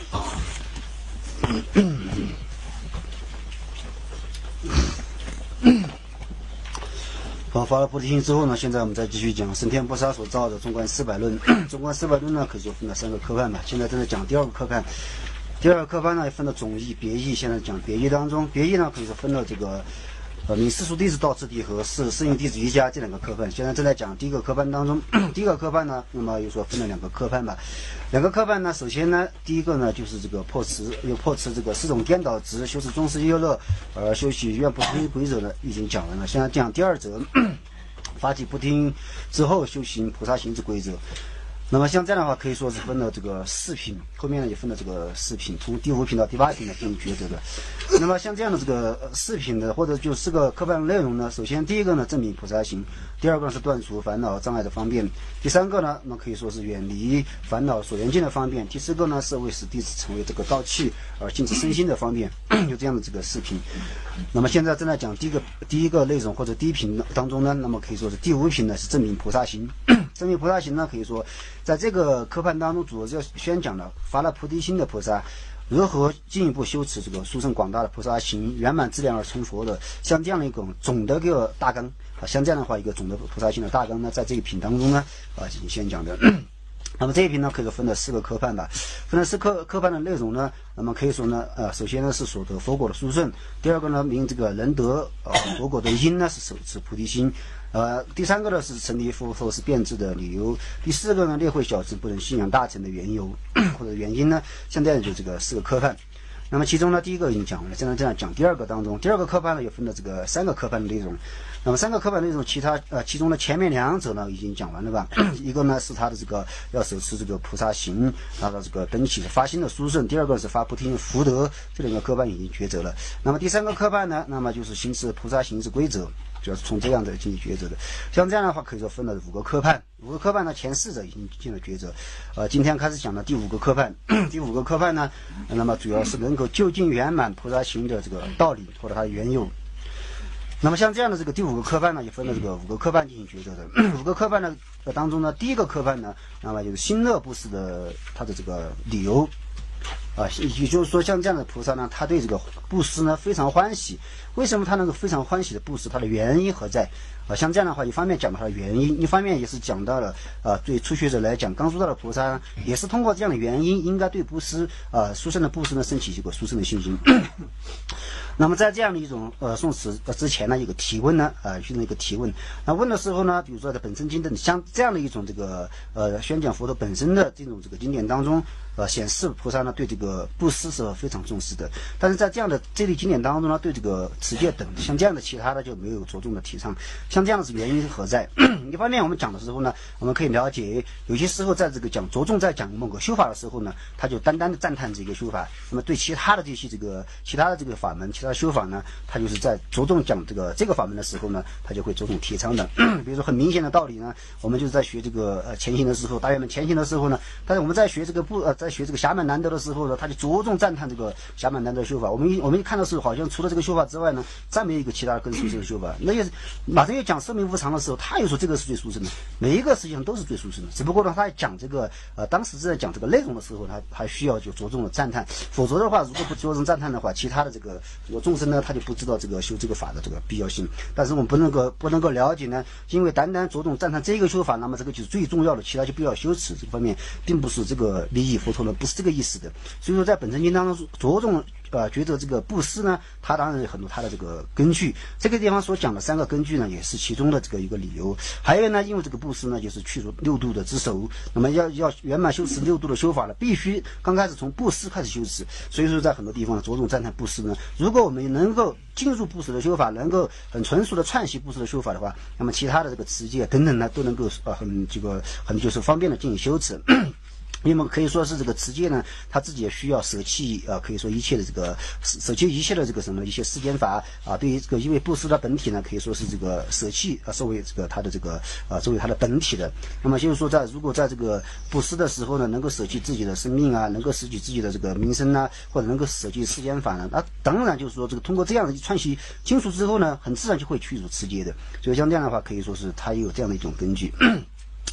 好，发了菩提心之后呢，现在我们再继续讲神天菩萨所造的中观400论。中观400论呢，可以说分了3个科判吧。现在正在讲第2个科判。第2个科判呢，分了总义、别义。现在讲别义当中，别义呢可以说分了这个明世俗弟子道次第和适应弟子瑜伽这2个科判。现在正在讲第1个科判当中，第1个科判呢，那么又说分了2个科判吧。2个科判呢，首先呢，第一个呢就是这个破持这个4种颠倒执，修持中士优乐，修习愿不听规则呢，已经讲完了。现在讲第2则，发起不听之后修行菩萨行之规则。那么像这样的话，可以说是分了这个4品，后面呢也分了这个4品，从第5品到第8品呢进行抉择的。那么像这样的这个4品的或者就4个科判内容呢，首先第一个呢证明菩萨行，第2个是断除烦恼障碍的方便，第3个呢，那么可以说是远离烦恼所缘境的方便，第4个呢是为使弟子成为这个道器而静止身心的方便，就这样的这个4品。那么现在正在讲第一个内容或者第1品当中呢，那么可以说是第5品呢是证明菩萨行。证明菩萨行呢，可以说在这个科判当中，主要是宣讲了发了菩提心的菩萨如何进一步修持这个殊胜广大的菩萨行，圆满质量而成佛的，像这样的一种总的一个大纲啊，像这样的话一个总的菩萨行的大纲呢，在这一品当中呢进行宣讲的。那么这一品呢，可以说分了4个科判吧。分了4个科判的内容呢，那么可以说呢，首先呢是所得佛果的殊胜，第2个呢明这个能得佛果的因呢是手持菩提心，第3个呢是成立佛后是变质的理由，第4个呢列会小乘不能信仰大乘的缘由或者原因呢，像这样就这个4个科判。那么其中呢，第一个已经讲完了，现在这样讲第2个当中，第2个科判呢也分了这个3个科判的内容。那么3个科判内容，其中的前面2者呢已经讲完了吧？一个呢是他的这个要手持这个菩萨行，达到这个本体的发心的殊胜；第2个是发菩提心福德，这2个科判已经抉择了。那么第3个科判呢，那么就是行持菩萨行之规则，主要是从这样的进行抉择的。像这样的话，可以说分了5个科判。5个科判呢，前4者已经进了抉择。今天开始讲的第5个科判。第5个科判呢，那么主要是能够就近圆满菩萨行的这个道理或者它的缘由。那么像这样的这个第5个科判呢，也分了这个5个科判进行抉择的。5个科判呢当中呢，第一个科判呢，那么就是心乐布施的它的这个理由。也就是说，像这样的菩萨呢，他对这个布施呢非常欢喜。为什么他能够非常欢喜的布施？他的原因何在？像这样的话，一方面讲到它的原因，一方面也是讲到了对初学者来讲，刚入道的菩萨也是通过这样的原因，应该对布施殊胜的布施呢升起这个殊胜的信心。那么在这样的一种诵持之前呢，有个提问呢，就是一个提问。那问的时候呢，比如说在本身经等像这样的一种这个宣讲佛陀本身的这种这个经典当中，显示菩萨呢对这个布施是非常重视的。但是在这样的这类经典当中呢，对这个持戒等像这样的其他的就没有着重的提倡。像这样的原因何在？一方面我们讲的时候呢，我们可以了解，有些时候在这个着重在讲某个修法的时候呢，他就单单的赞叹这个修法。那么对其他的这些其他的这个法门，其他的修法呢，他就是在着重讲这个法门的时候呢，他就会着重提倡的。比如说很明显的道理呢，我们就是在学这个前行的时候，大圆满前行的时候呢，但是我们在学这个在学这个暇满难得的时候呢，他就着重赞叹这个暇满难得的修法。我们一看的时候，好像除了这个修法之外呢，再没有一个其他的更殊胜的修法。那也马上又讲生命无常的时候，他又说这个是最殊胜的，每一个实际上都是最殊胜的。只不过呢，他讲这个当时在讲这个内容的时候，他还需要就着重的赞叹。否则的话，如果不着重赞叹的话，其他的这个众生呢，他就不知道这个修这个法的这个必要性。但是我们不能够了解呢，因为单单着重赞叹这个修法，那么这个就是最重要的，其他就不要修持。这个方面并不是这个利益佛陀呢，不是这个意思的。所以说，在本真经当中着重觉得这个布施呢，它当然有很多它的这个根据。这个地方所讲的3个根据呢，也是其中的这个一个理由。还有呢，因为这个布施呢，就是去除6度的之首。那么要圆满修持6度的修法呢，必须刚开始从布施开始修持。所以说，在很多地方呢，着重赞叹布施呢。如果我们能够进入布施的修法，能够很纯熟的串习布施的修法的话，那么其他的这个持戒等等呢，都能够很就是方便的进行修持。因为可以说是这个持戒呢，他自己也需要舍弃可以说一切的这个舍弃一切的这个什么一些世间法对于这个因为布施的本体呢，可以说是这个舍弃作为这个他的这个作为他的本体的。那么就是说如果在这个布施的时候呢，能够舍弃自己的生命能够舍弃自己的这个名声或者能够舍弃世间法呢，那当然就是说这个通过这样的串习清楚之后呢，很自然就会去除持戒的。所以像这样的话，可以说是它有这样的一种根据。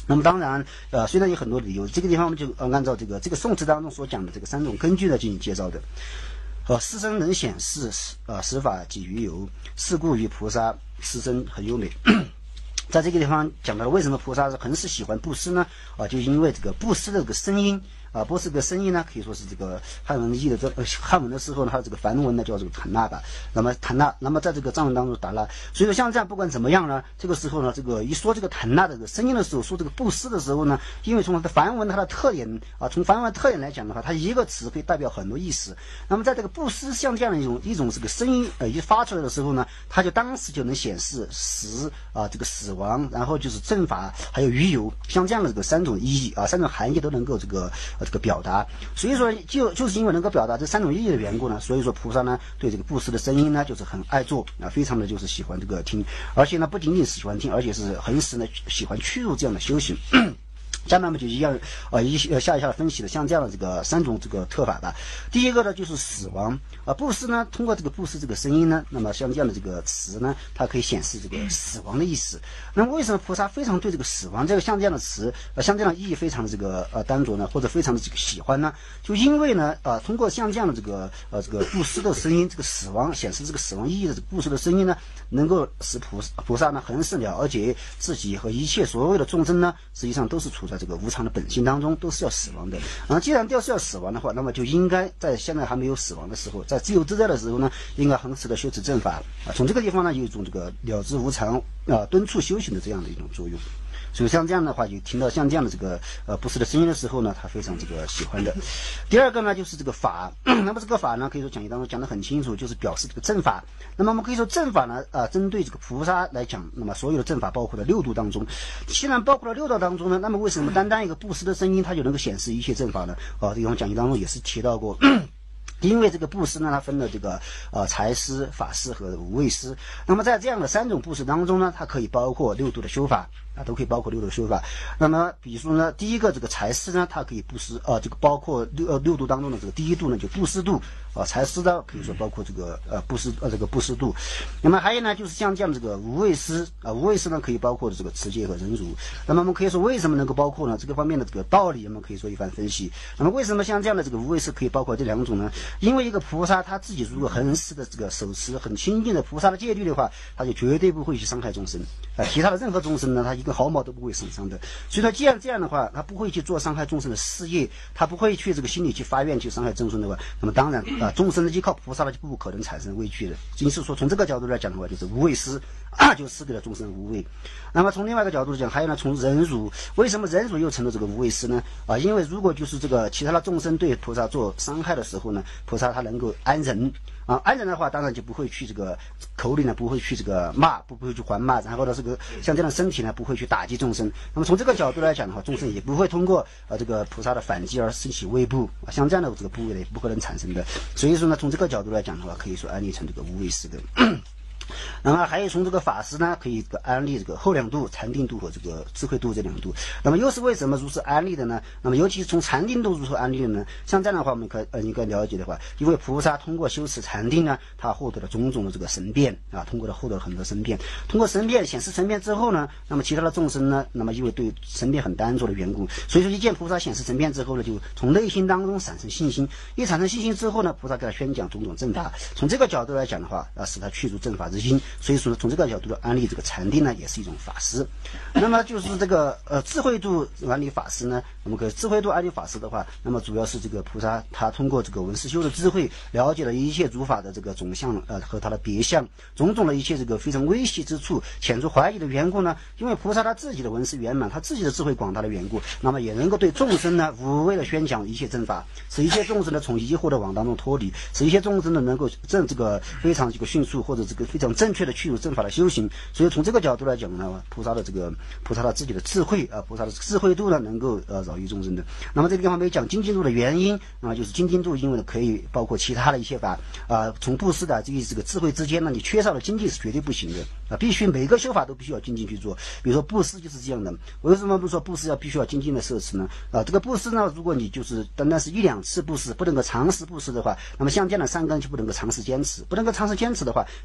那么当然，虽然有很多理由，这个地方我们就按照这个宋词当中所讲的这个3种根据呢进行介绍的。师生能显示，实法己于有，是故于菩萨师生很优美。在这个地方讲到了为什么菩萨很是喜欢布施呢？就因为这个布施的这个声音。波斯这个声音呢，可以说是这个汉文译的汉文的时候呢，它这个梵文呢叫这个坦纳吧。那么在这个藏文当中达拉，所以说像这样不管怎么样呢，这个时候呢，这个一说这个坦纳的这个声音的时候，说这个布施的时候呢，因为从它的梵文它的特点从梵文特点来讲的话，它一个词可以代表很多意思。那么在这个布施像这样的一种这个声音一发出来的时候呢，它就当时就能显示这个死亡，然后就是正法，还有余有，像这样的这个3种意义3种含义都能够这个表达。所以说就是因为能够表达这3种意义的缘故呢，所以说菩萨呢对这个布施的声音呢就是很爱做非常的就是喜欢这个听，而且呢不仅仅喜欢听，而且是很使呢喜欢趋入这样的修行。下面我们就下一下分析的像这样的这个3种这个特法吧。第一个呢就是死亡布施呢，通过这个布施这个声音呢，那么像这样的这个词呢，它可以显示这个死亡的意思。那么为什么菩萨非常对这个死亡像这样的词像这样的意义非常的这个单着呢，或者非常的这个喜欢呢？就因为呢通过像这样的这个布施的声音，这个死亡显示这个死亡意义的这个布施的声音呢，能够使菩萨呢很是了解自己和一切所有的众生呢，实际上都是处在这个无常的本性当中，都是要死亡的。既然都是要死亡的话，那么就应该在现在还没有死亡的时候，在自由自在的时候呢，应该恒时的修持正法从这个地方呢有一种这个了知无常敦促修行的这样的一种作用。所以像这样的话，就听到像这样的这个布施的声音的时候呢，他非常这个喜欢的。第二个呢就是这个法那么这个法呢可以说讲义当中讲得很清楚，就是表示这个正法。那么我们可以说正法呢针对这个菩萨来讲，那么所有的正法包括了6度当中，既然包括了6度当中呢，那么为什么单单一个布施的声音它就能够显示一切正法呢？这个我们讲义当中也是提到过因为这个布施呢，它分了这个财施、法施和无畏施。那么在这样的3种布施当中呢，它可以包括6度的修法都可以包括6度的修法。那么比如说呢，第一个这个财施呢，它可以布施这个包括6度当中的这个第1度呢，就布施度财施呢可以说包括这个布施度。那么还有呢，就是像这样这个无畏施无畏施呢可以包括这个持戒和忍辱。那么我们可以说为什么能够包括呢？这个方面的这个道理我们可以说一番分析。那么为什么像这样的这个无畏施可以包括这2种呢？因为一个菩萨他自己如果很实的这个手持很亲近的菩萨的戒律的话，他就绝对不会去伤害众生其他的任何众生呢，他一个毫毛都不会损伤的。所以说既然这样的话，他不会去做伤害众生的事业，他不会去这个心里去发愿去伤害众生的话，那么当然众生呢依靠菩萨呢就不可能产生畏惧的。因此说从这个角度来讲的话，就是无畏施就施给了众生无畏。那么从另外一个角度讲，还有呢从忍辱，为什么忍辱又成了这个无畏施呢？因为如果就是这个其他的众生对菩萨做伤害的时候呢，菩萨他能够安忍安忍的话，当然就不会去这个口里呢不会去这个骂，不会去还骂，然后呢这个像这样的身体呢不会去打击众生。那么从这个角度来讲的话，众生也不会通过这个菩萨的反击而升起畏怖像这样的这个部位呢也不可能产生的。所以说呢从这个角度来讲的话，可以说安立成这个无畏施的那么还有从这个法施呢，可以安立这个后2度、禅定度和这个智慧度这2度。那么又是为什么如此安立的呢？那么尤其是从禅定度如何安立的呢？像这样的话，我们应该了解的话，因为菩萨通过修持禅定呢，他获得了种种的这个神变获得了很多神变。通过神变显示神变之后呢，那么其他的众生呢，那么因为对神变很单着的缘故，所以说一见菩萨显示神变之后呢，就从内心当中产生信心。一产生信心之后呢，菩萨给他宣讲种种正法。从这个角度来讲的话，使他去除正法之心。所以说从这个角度的安立这个禅定呢，也是一种法施。那么就是这个智慧度安立法施呢，我们可以智慧度安立法施的话，那么主要是这个菩萨他通过这个闻思修的智慧，了解了一切诸法的这个总相和它的别相，种种的一切这个非常微细之处，遣除怀疑的缘故呢，因为菩萨他自己的闻思圆满，他自己的智慧广大的缘故，那么也能够对众生呢无畏的宣讲一切正法，使一切众生呢从疑惑的网当中脱离，使一切众生呢能够这个非常这个迅速或者这个非常正确的去入正法的修行。所以从这个角度来讲呢，菩萨的自己的智慧菩萨的智慧度呢能够饶益众生的。那么这个地方没讲精进度的原因就是精进度因为呢可以包括其他的一些法从布施的这个智慧之间呢，你缺少了精进是绝对不行的必须每个修法都必须要精进去做。比如说布施就是这样的，为什么不说布施必须要精进的摄持呢？这个布施呢，如果你就是单单是1-2次布施，不能够长时布施的话，那么像这样的3根就不能够长时坚持，不能够长时坚持的话，3个无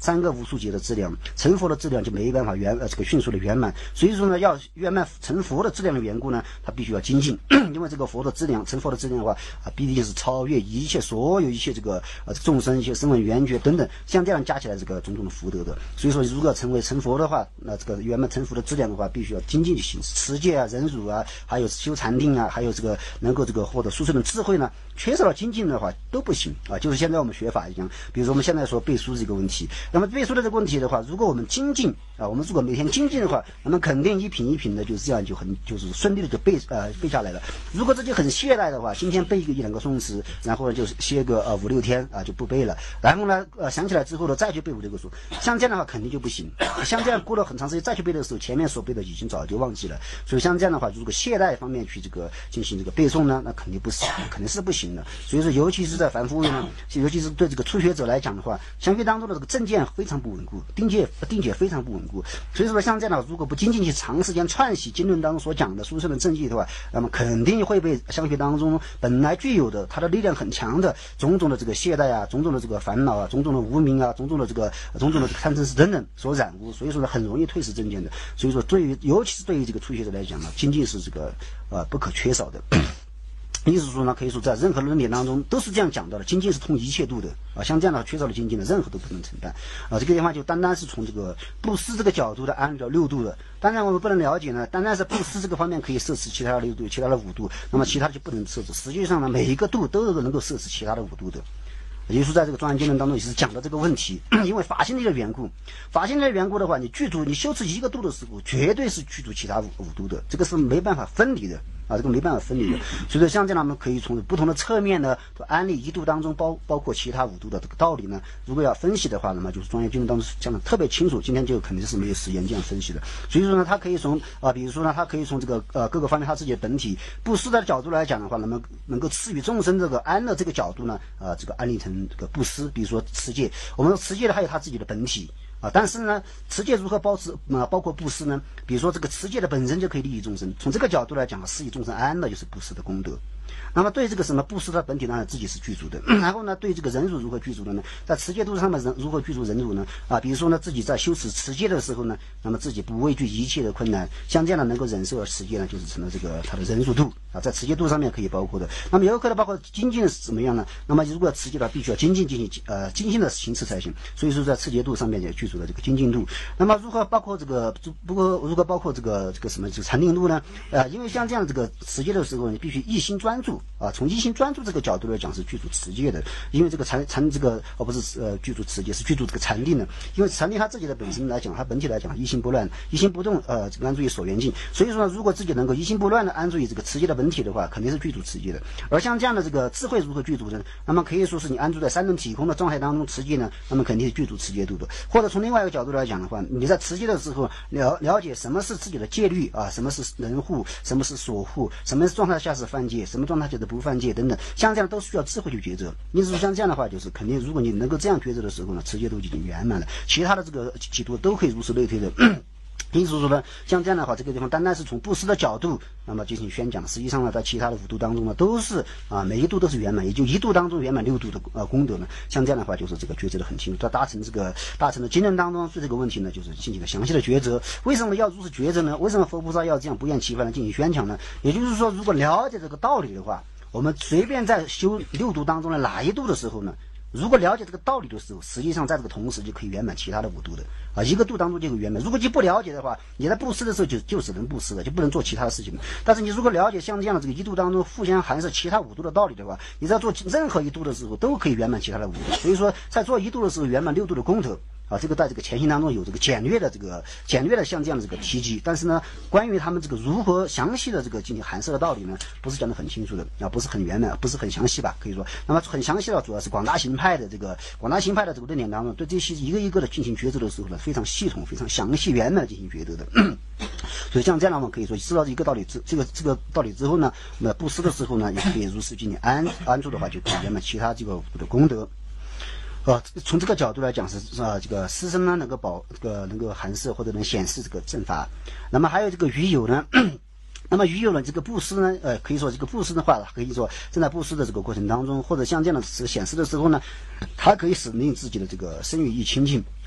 数劫的质量，成佛的质量就没办法这个迅速的圆满。所以说呢，要圆满成佛的质量的缘故呢，它必须要精进，因为这个佛的质量，成佛的质量的话必定是超越所有一切这个众生一些声闻缘觉等等，像这样加起来这个种种的福德的。所以说，如果成佛的话，那这个圆满成佛的质量的话，必须要精进去行持戒啊、忍辱啊，还有修禅定啊，还有这个能够这个获得殊胜的智慧呢，缺少了精进的话都不行啊。就是现在我们学法一样，比如说我们现在说背书这个问题，那么背书的这个问题的话，如果我们精进啊，我们如果每天精进的话，那么肯定一品一品的就是这样就是顺利的就背下来了。如果自己很懈怠的话，今天背一两个宋词，然后呢就歇个5-6天就不背了，然后呢想起来之后呢再去背5-6个书，像这样的话肯定就不行。像这样过了很长时间再去背的时候，前面所背的已经早就忘记了。所以像这样的话，如果懈怠方面去这个进行这个背诵呢，那肯定是不行的。所以说，尤其是在凡夫呢，尤其是对这个初学者来讲的话，相对当中的这个正见非常不稳固，定解非常不稳固。所以说，像这样的，如果不仅仅去长时间串习经论当中所讲的殊胜的正义的话，那么肯定会被相学当中本来具有的它的力量很强的种种的这个懈怠啊，种种的这个烦恼啊，种种的无明啊，种种的贪嗔痴等等所染污。所以说呢，很容易退失正见的。所以说，尤其是对于这个初学者来讲呢，精进是这个不可缺少的。意思说呢，可以说在任何论点当中都是这样讲到的，精进是通一切度的像这样的缺少了精进的，任何都不能承担这个地方就单单是从这个布施这个角度的按照6度的。当然我们不能了解呢，单单是布施这个方面可以摄持其他的6度，其他的5度，那么其他的就不能摄持。实际上呢，每一个度都能够摄持其他的5度的。也就是说，在这个庄严经论当中也是讲到这个问题，因为法性力的缘故，的话，你修持一个度的时候，绝对是具足其他5度的，这个是没办法分离的这个没办法分离的。所以说，像这样我们可以从不同的侧面呢，安利1度当中包括其他5度的这个道理呢。如果要分析的话，那么就是庄严经论当中讲的特别清楚，今天就肯定是没有时间这样分析的。所以说呢，它可以从比如说呢，它可以从这个各个方面它自己的本体布施的角度来讲的话，那么能够赐予众生这个安乐这个角度呢，这个安利成这个布施。比如说持戒，我们说持戒的还有它自己的本体但是呢，持戒如何包括布施呢？比如说这个持戒的本身就可以利益众生，从这个角度来讲施以众生安乐就是布施的功德。那么对这个什么布施的本体当然自己是具足的，然后呢，对这个忍辱如何具足的呢？在持戒度上面如何具足忍辱呢？比如说呢，自己在修持持戒的时候呢，那么自己不畏惧一切的困难，像这样的能够忍受而持戒呢，就是成了这个它的忍辱度在持戒度上面可以包括的。那么有可能包括精进是怎么样呢？那么如果要持戒的话，必须要精进精进的行持才行。所以说在持戒度上面也具足了这个精进度。那么如何包括这个什么这个禅定度呢？因为像这样这个持戒的时候，你必须一心专注从一心专注这个角度来讲是具足持戒的。因为这个禅这个不是具足持戒，是具足这个禅定的。因为禅定它自己的本身来讲，它本体来讲一心不乱，一心不动安住于所缘境。所以说如果自己能够一心不乱的安住于这个持戒的本体的话，肯定是具足持戒的。而像这样的这个智慧如何具足呢？那么可以说是你安住在三轮体空的状态当中持戒呢，那么肯定是具足持戒度的。或者从另外一个角度来讲的话，你在持戒的时候了解什么是自己的戒律什么是能护，什么是所护，什么状态下是犯戒，什么状态下是不犯戒等等，像这样都需要智慧去抉择。因此像这样的话，就是肯定如果你能够这样抉择的时候呢，持戒度已经圆满了，其他的这个几度都可以如此类推的。因此说呢，像这样的话，这个地方单单是从布施的角度那么进行宣讲，实际上呢，在其他的5度当中呢，都是每一度都是圆满，也就1度当中圆满6度的功德呢。像这样的话，就是这个抉择的很清楚。在大乘的经论当中，对这个问题呢，就是进行了详细的抉择。为什么要如此抉择呢？为什么佛菩萨要这样不厌其烦的进行宣讲呢？也就是说，如果了解这个道理的话，我们随便在修6度当中的哪一度的时候呢，如果了解这个道理的时候，实际上在这个同时就可以圆满其他的5度的一个度当中就可以圆满。如果你不了解的话，你在布施的时候就只能布施了，就不能做其他的事情了。但是你如果了解像这样的这个1度当中互相含摄其他5度的道理的话，你在做任何1度的时候都可以圆满其他的5度。所以说在做1度的时候圆满6度的功德这个在这个前行当中有这个简略的像这样的这个提及。但是呢，关于他们这个如何详细的这个进行含摄的道理呢，不是讲得很清楚的不是很圆满，不是很详细吧，可以说。那么很详细的主要是广大行派的这个论点当中，对这些一个一个的进行抉择的时候呢，非常系统、非常详细、圆满的进行抉择的。所以像这样我们可以说知道一个道理这个道理之后呢，那布施的时候呢，也可以如实进行安住的话，就可以圆满其他这个的功德。从这个角度来讲是这个师生呢能够含摄或者能显示这个正法。那么还有这个余有呢那么余有了这个布施呢可以说这个布施的话，可以说正在布施的这个过程当中，或者像这样的显示的时候呢，它可以使令自己的这个身语意清净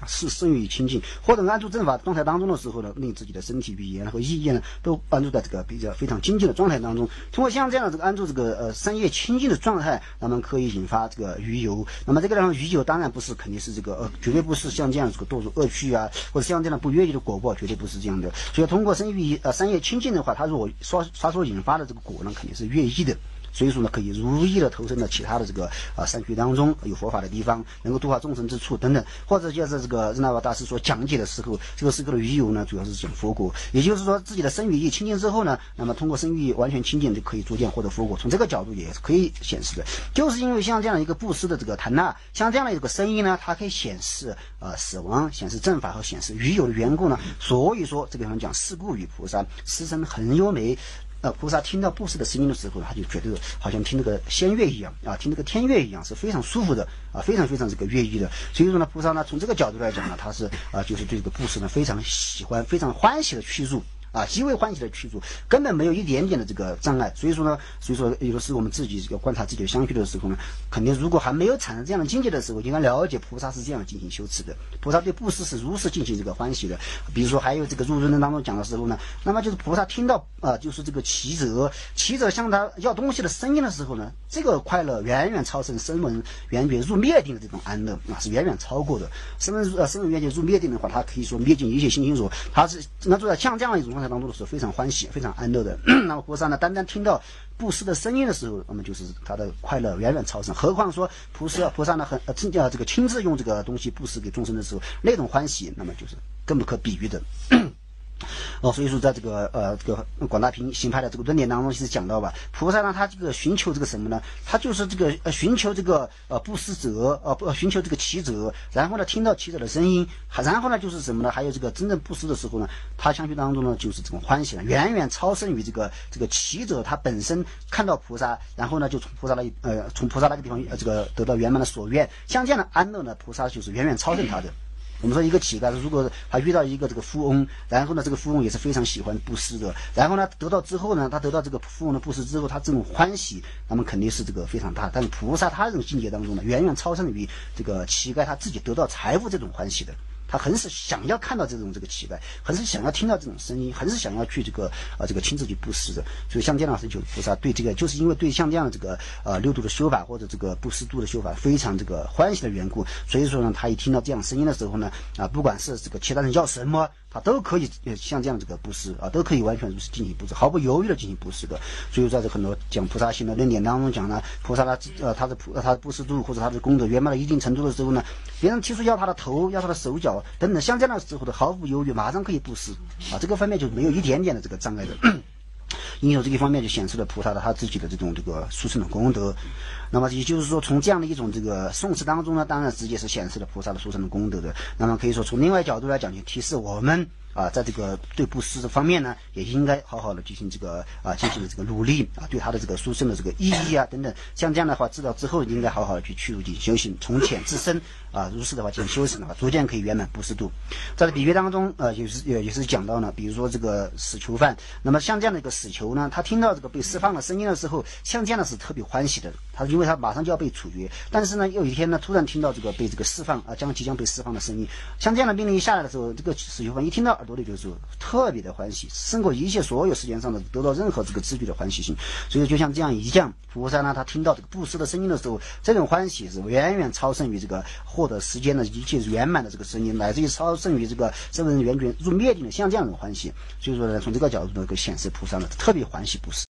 是生于清净，或者安住正法状态当中的时候呢，令自己的身体、语言和意业呢，都安住在这个比较非常精进的状态当中。通过像这样的这个安住这个三业清净的状态，那么可以引发这个余游。那么这个地方余游当然不是肯定是这个绝对不是像这样这个堕入恶趣啊，或者像这样的不越界的果报，绝对不是这样的。所以通过三业清净的话，它如果它所引发的这个果呢，肯定是越异的。所以说呢，可以如意的投身到其他的这个善趣当中，有佛法的地方，能够度化众生之处等等，或者就是这个热那巴大师所讲解的时候，这个时候的余游呢，主要是讲佛果，也就是说自己的身语意清净之后呢，那么通过身语意完全清净就可以逐渐获得佛果。从这个角度也是可以显示的，就是因为像这样一个布施的这个檀那，像这样的一个声音呢，它可以显示死亡、显示正法和显示余有的缘故呢，所以说这个地方讲是故与菩萨师身很优美。菩萨听到布施的声音的时候，他就觉得好像听那个仙乐一样啊，听那个天乐一样，是非常舒服的啊，非常非常这个悦意的。所以说呢，菩萨呢从这个角度来讲呢，他是就是对这个布施呢非常喜欢、非常欢喜的去入。极为欢喜的去除，根本没有一点点的这个障碍。所以说有的时候我们自己要观察自己的相续的时候呢，肯定如果还没有产生这样的境界的时候，应该了解菩萨是这样进行修持的。菩萨对布施是如是进行这个欢喜的。比如说还有这个入论当中讲的时候呢，那么就是菩萨听到就是这个乞者向他要东西的声音的时候呢，这个快乐远远超胜声闻缘觉入灭定的这种安乐是远远超过的。声闻缘觉入灭定的话，他可以说灭尽一切心心所，他是那做在像这样一种当中的时候非常欢喜、非常安乐的。那么菩萨呢，单单听到布施的声音的时候，那么就是他的快乐远远超胜。何况说菩萨呢这个亲自用这个东西布施给众生的时候，那种欢喜，那么就是更不可比喻的。所以说在这个广大平行派的这个论点当中，其实讲到吧，菩萨呢，他这个寻求这个什么呢？他就是这个寻求这个布施者寻求这个乞者，然后呢听到乞者的声音，然后呢就是什么呢？还有这个真正布施的时候呢，他相续当中呢就是这种欢喜呢，远远超胜于这个乞者他本身看到菩萨，然后呢就从菩萨那个地方这个得到圆满的所愿，像这样的安乐呢，菩萨就是远远超胜他的。我们说一个乞丐，如果他遇到一个这个富翁，然后呢这个富翁也是非常喜欢布施的，然后呢得到之后呢，他得到这个富翁的布施之后，他这种欢喜，那么肯定是这个非常大。但是菩萨他这种境界当中呢，远远超胜于这个乞丐他自己得到财富这种欢喜的。他很是想要看到这个乞丐，很是想要听到这种声音，很是想要去这个亲自去布施的。所以像这样的事情，菩萨对这个就是因为对像这样的这个六度的修法或者这个布施度的修法非常这个欢喜的缘故，所以说呢，他一听到这样声音的时候呢，不管是这个其他人要什么，他都可以像这样这个布施都可以完全如是进行布施，毫不犹豫的进行布施的。所以在这很多讲菩萨行的论点当中讲呢，菩萨他的布施度或者他的功德圆满到一定程度的时候呢，别人提出要他的头、要他的手脚等等，像这样的时候的毫不犹豫，马上可以布施这个方面就没有一点点的这个障碍的。因为这个方面就显示了菩萨的他自己的这种这个殊胜的功德。那么也就是说，从这样的一种这个颂词当中呢，当然直接是显示了菩萨的殊胜的功德的。那么可以说从另外角度来讲，就提示我们在这个对布施的方面呢，也应该好好的进行这个努力对他的这个殊胜的这个意义等等。像这样的话，知道之后应该好好的去入进修行，从浅自深如是的话进行修行的话，逐渐可以圆满布施度。在这比喻当中也是讲到呢，比如说这个死囚犯，那么像这样的一个死囚呢，他听到这个被释放的声音的时候，像这样的是特别欢喜的。他因为他马上就要被处决，但是呢有一天呢突然听到这个被这个释放即将被释放的声音，像这样的命令一下来的时候，这个死囚犯一听到耳朵里就是特别的欢喜，胜过一切所有世间上的得到任何这个知觉的欢喜性。所以就像这样一样，菩萨呢他听到这个布施的声音的时候，这种欢喜是远远超胜于这个获得时间的一切圆满的这个声音，乃至于超胜于这个声闻缘觉入灭定的像这样的欢喜。所以说呢，从这个角度呢，可以显示菩萨呢特别欢喜布施。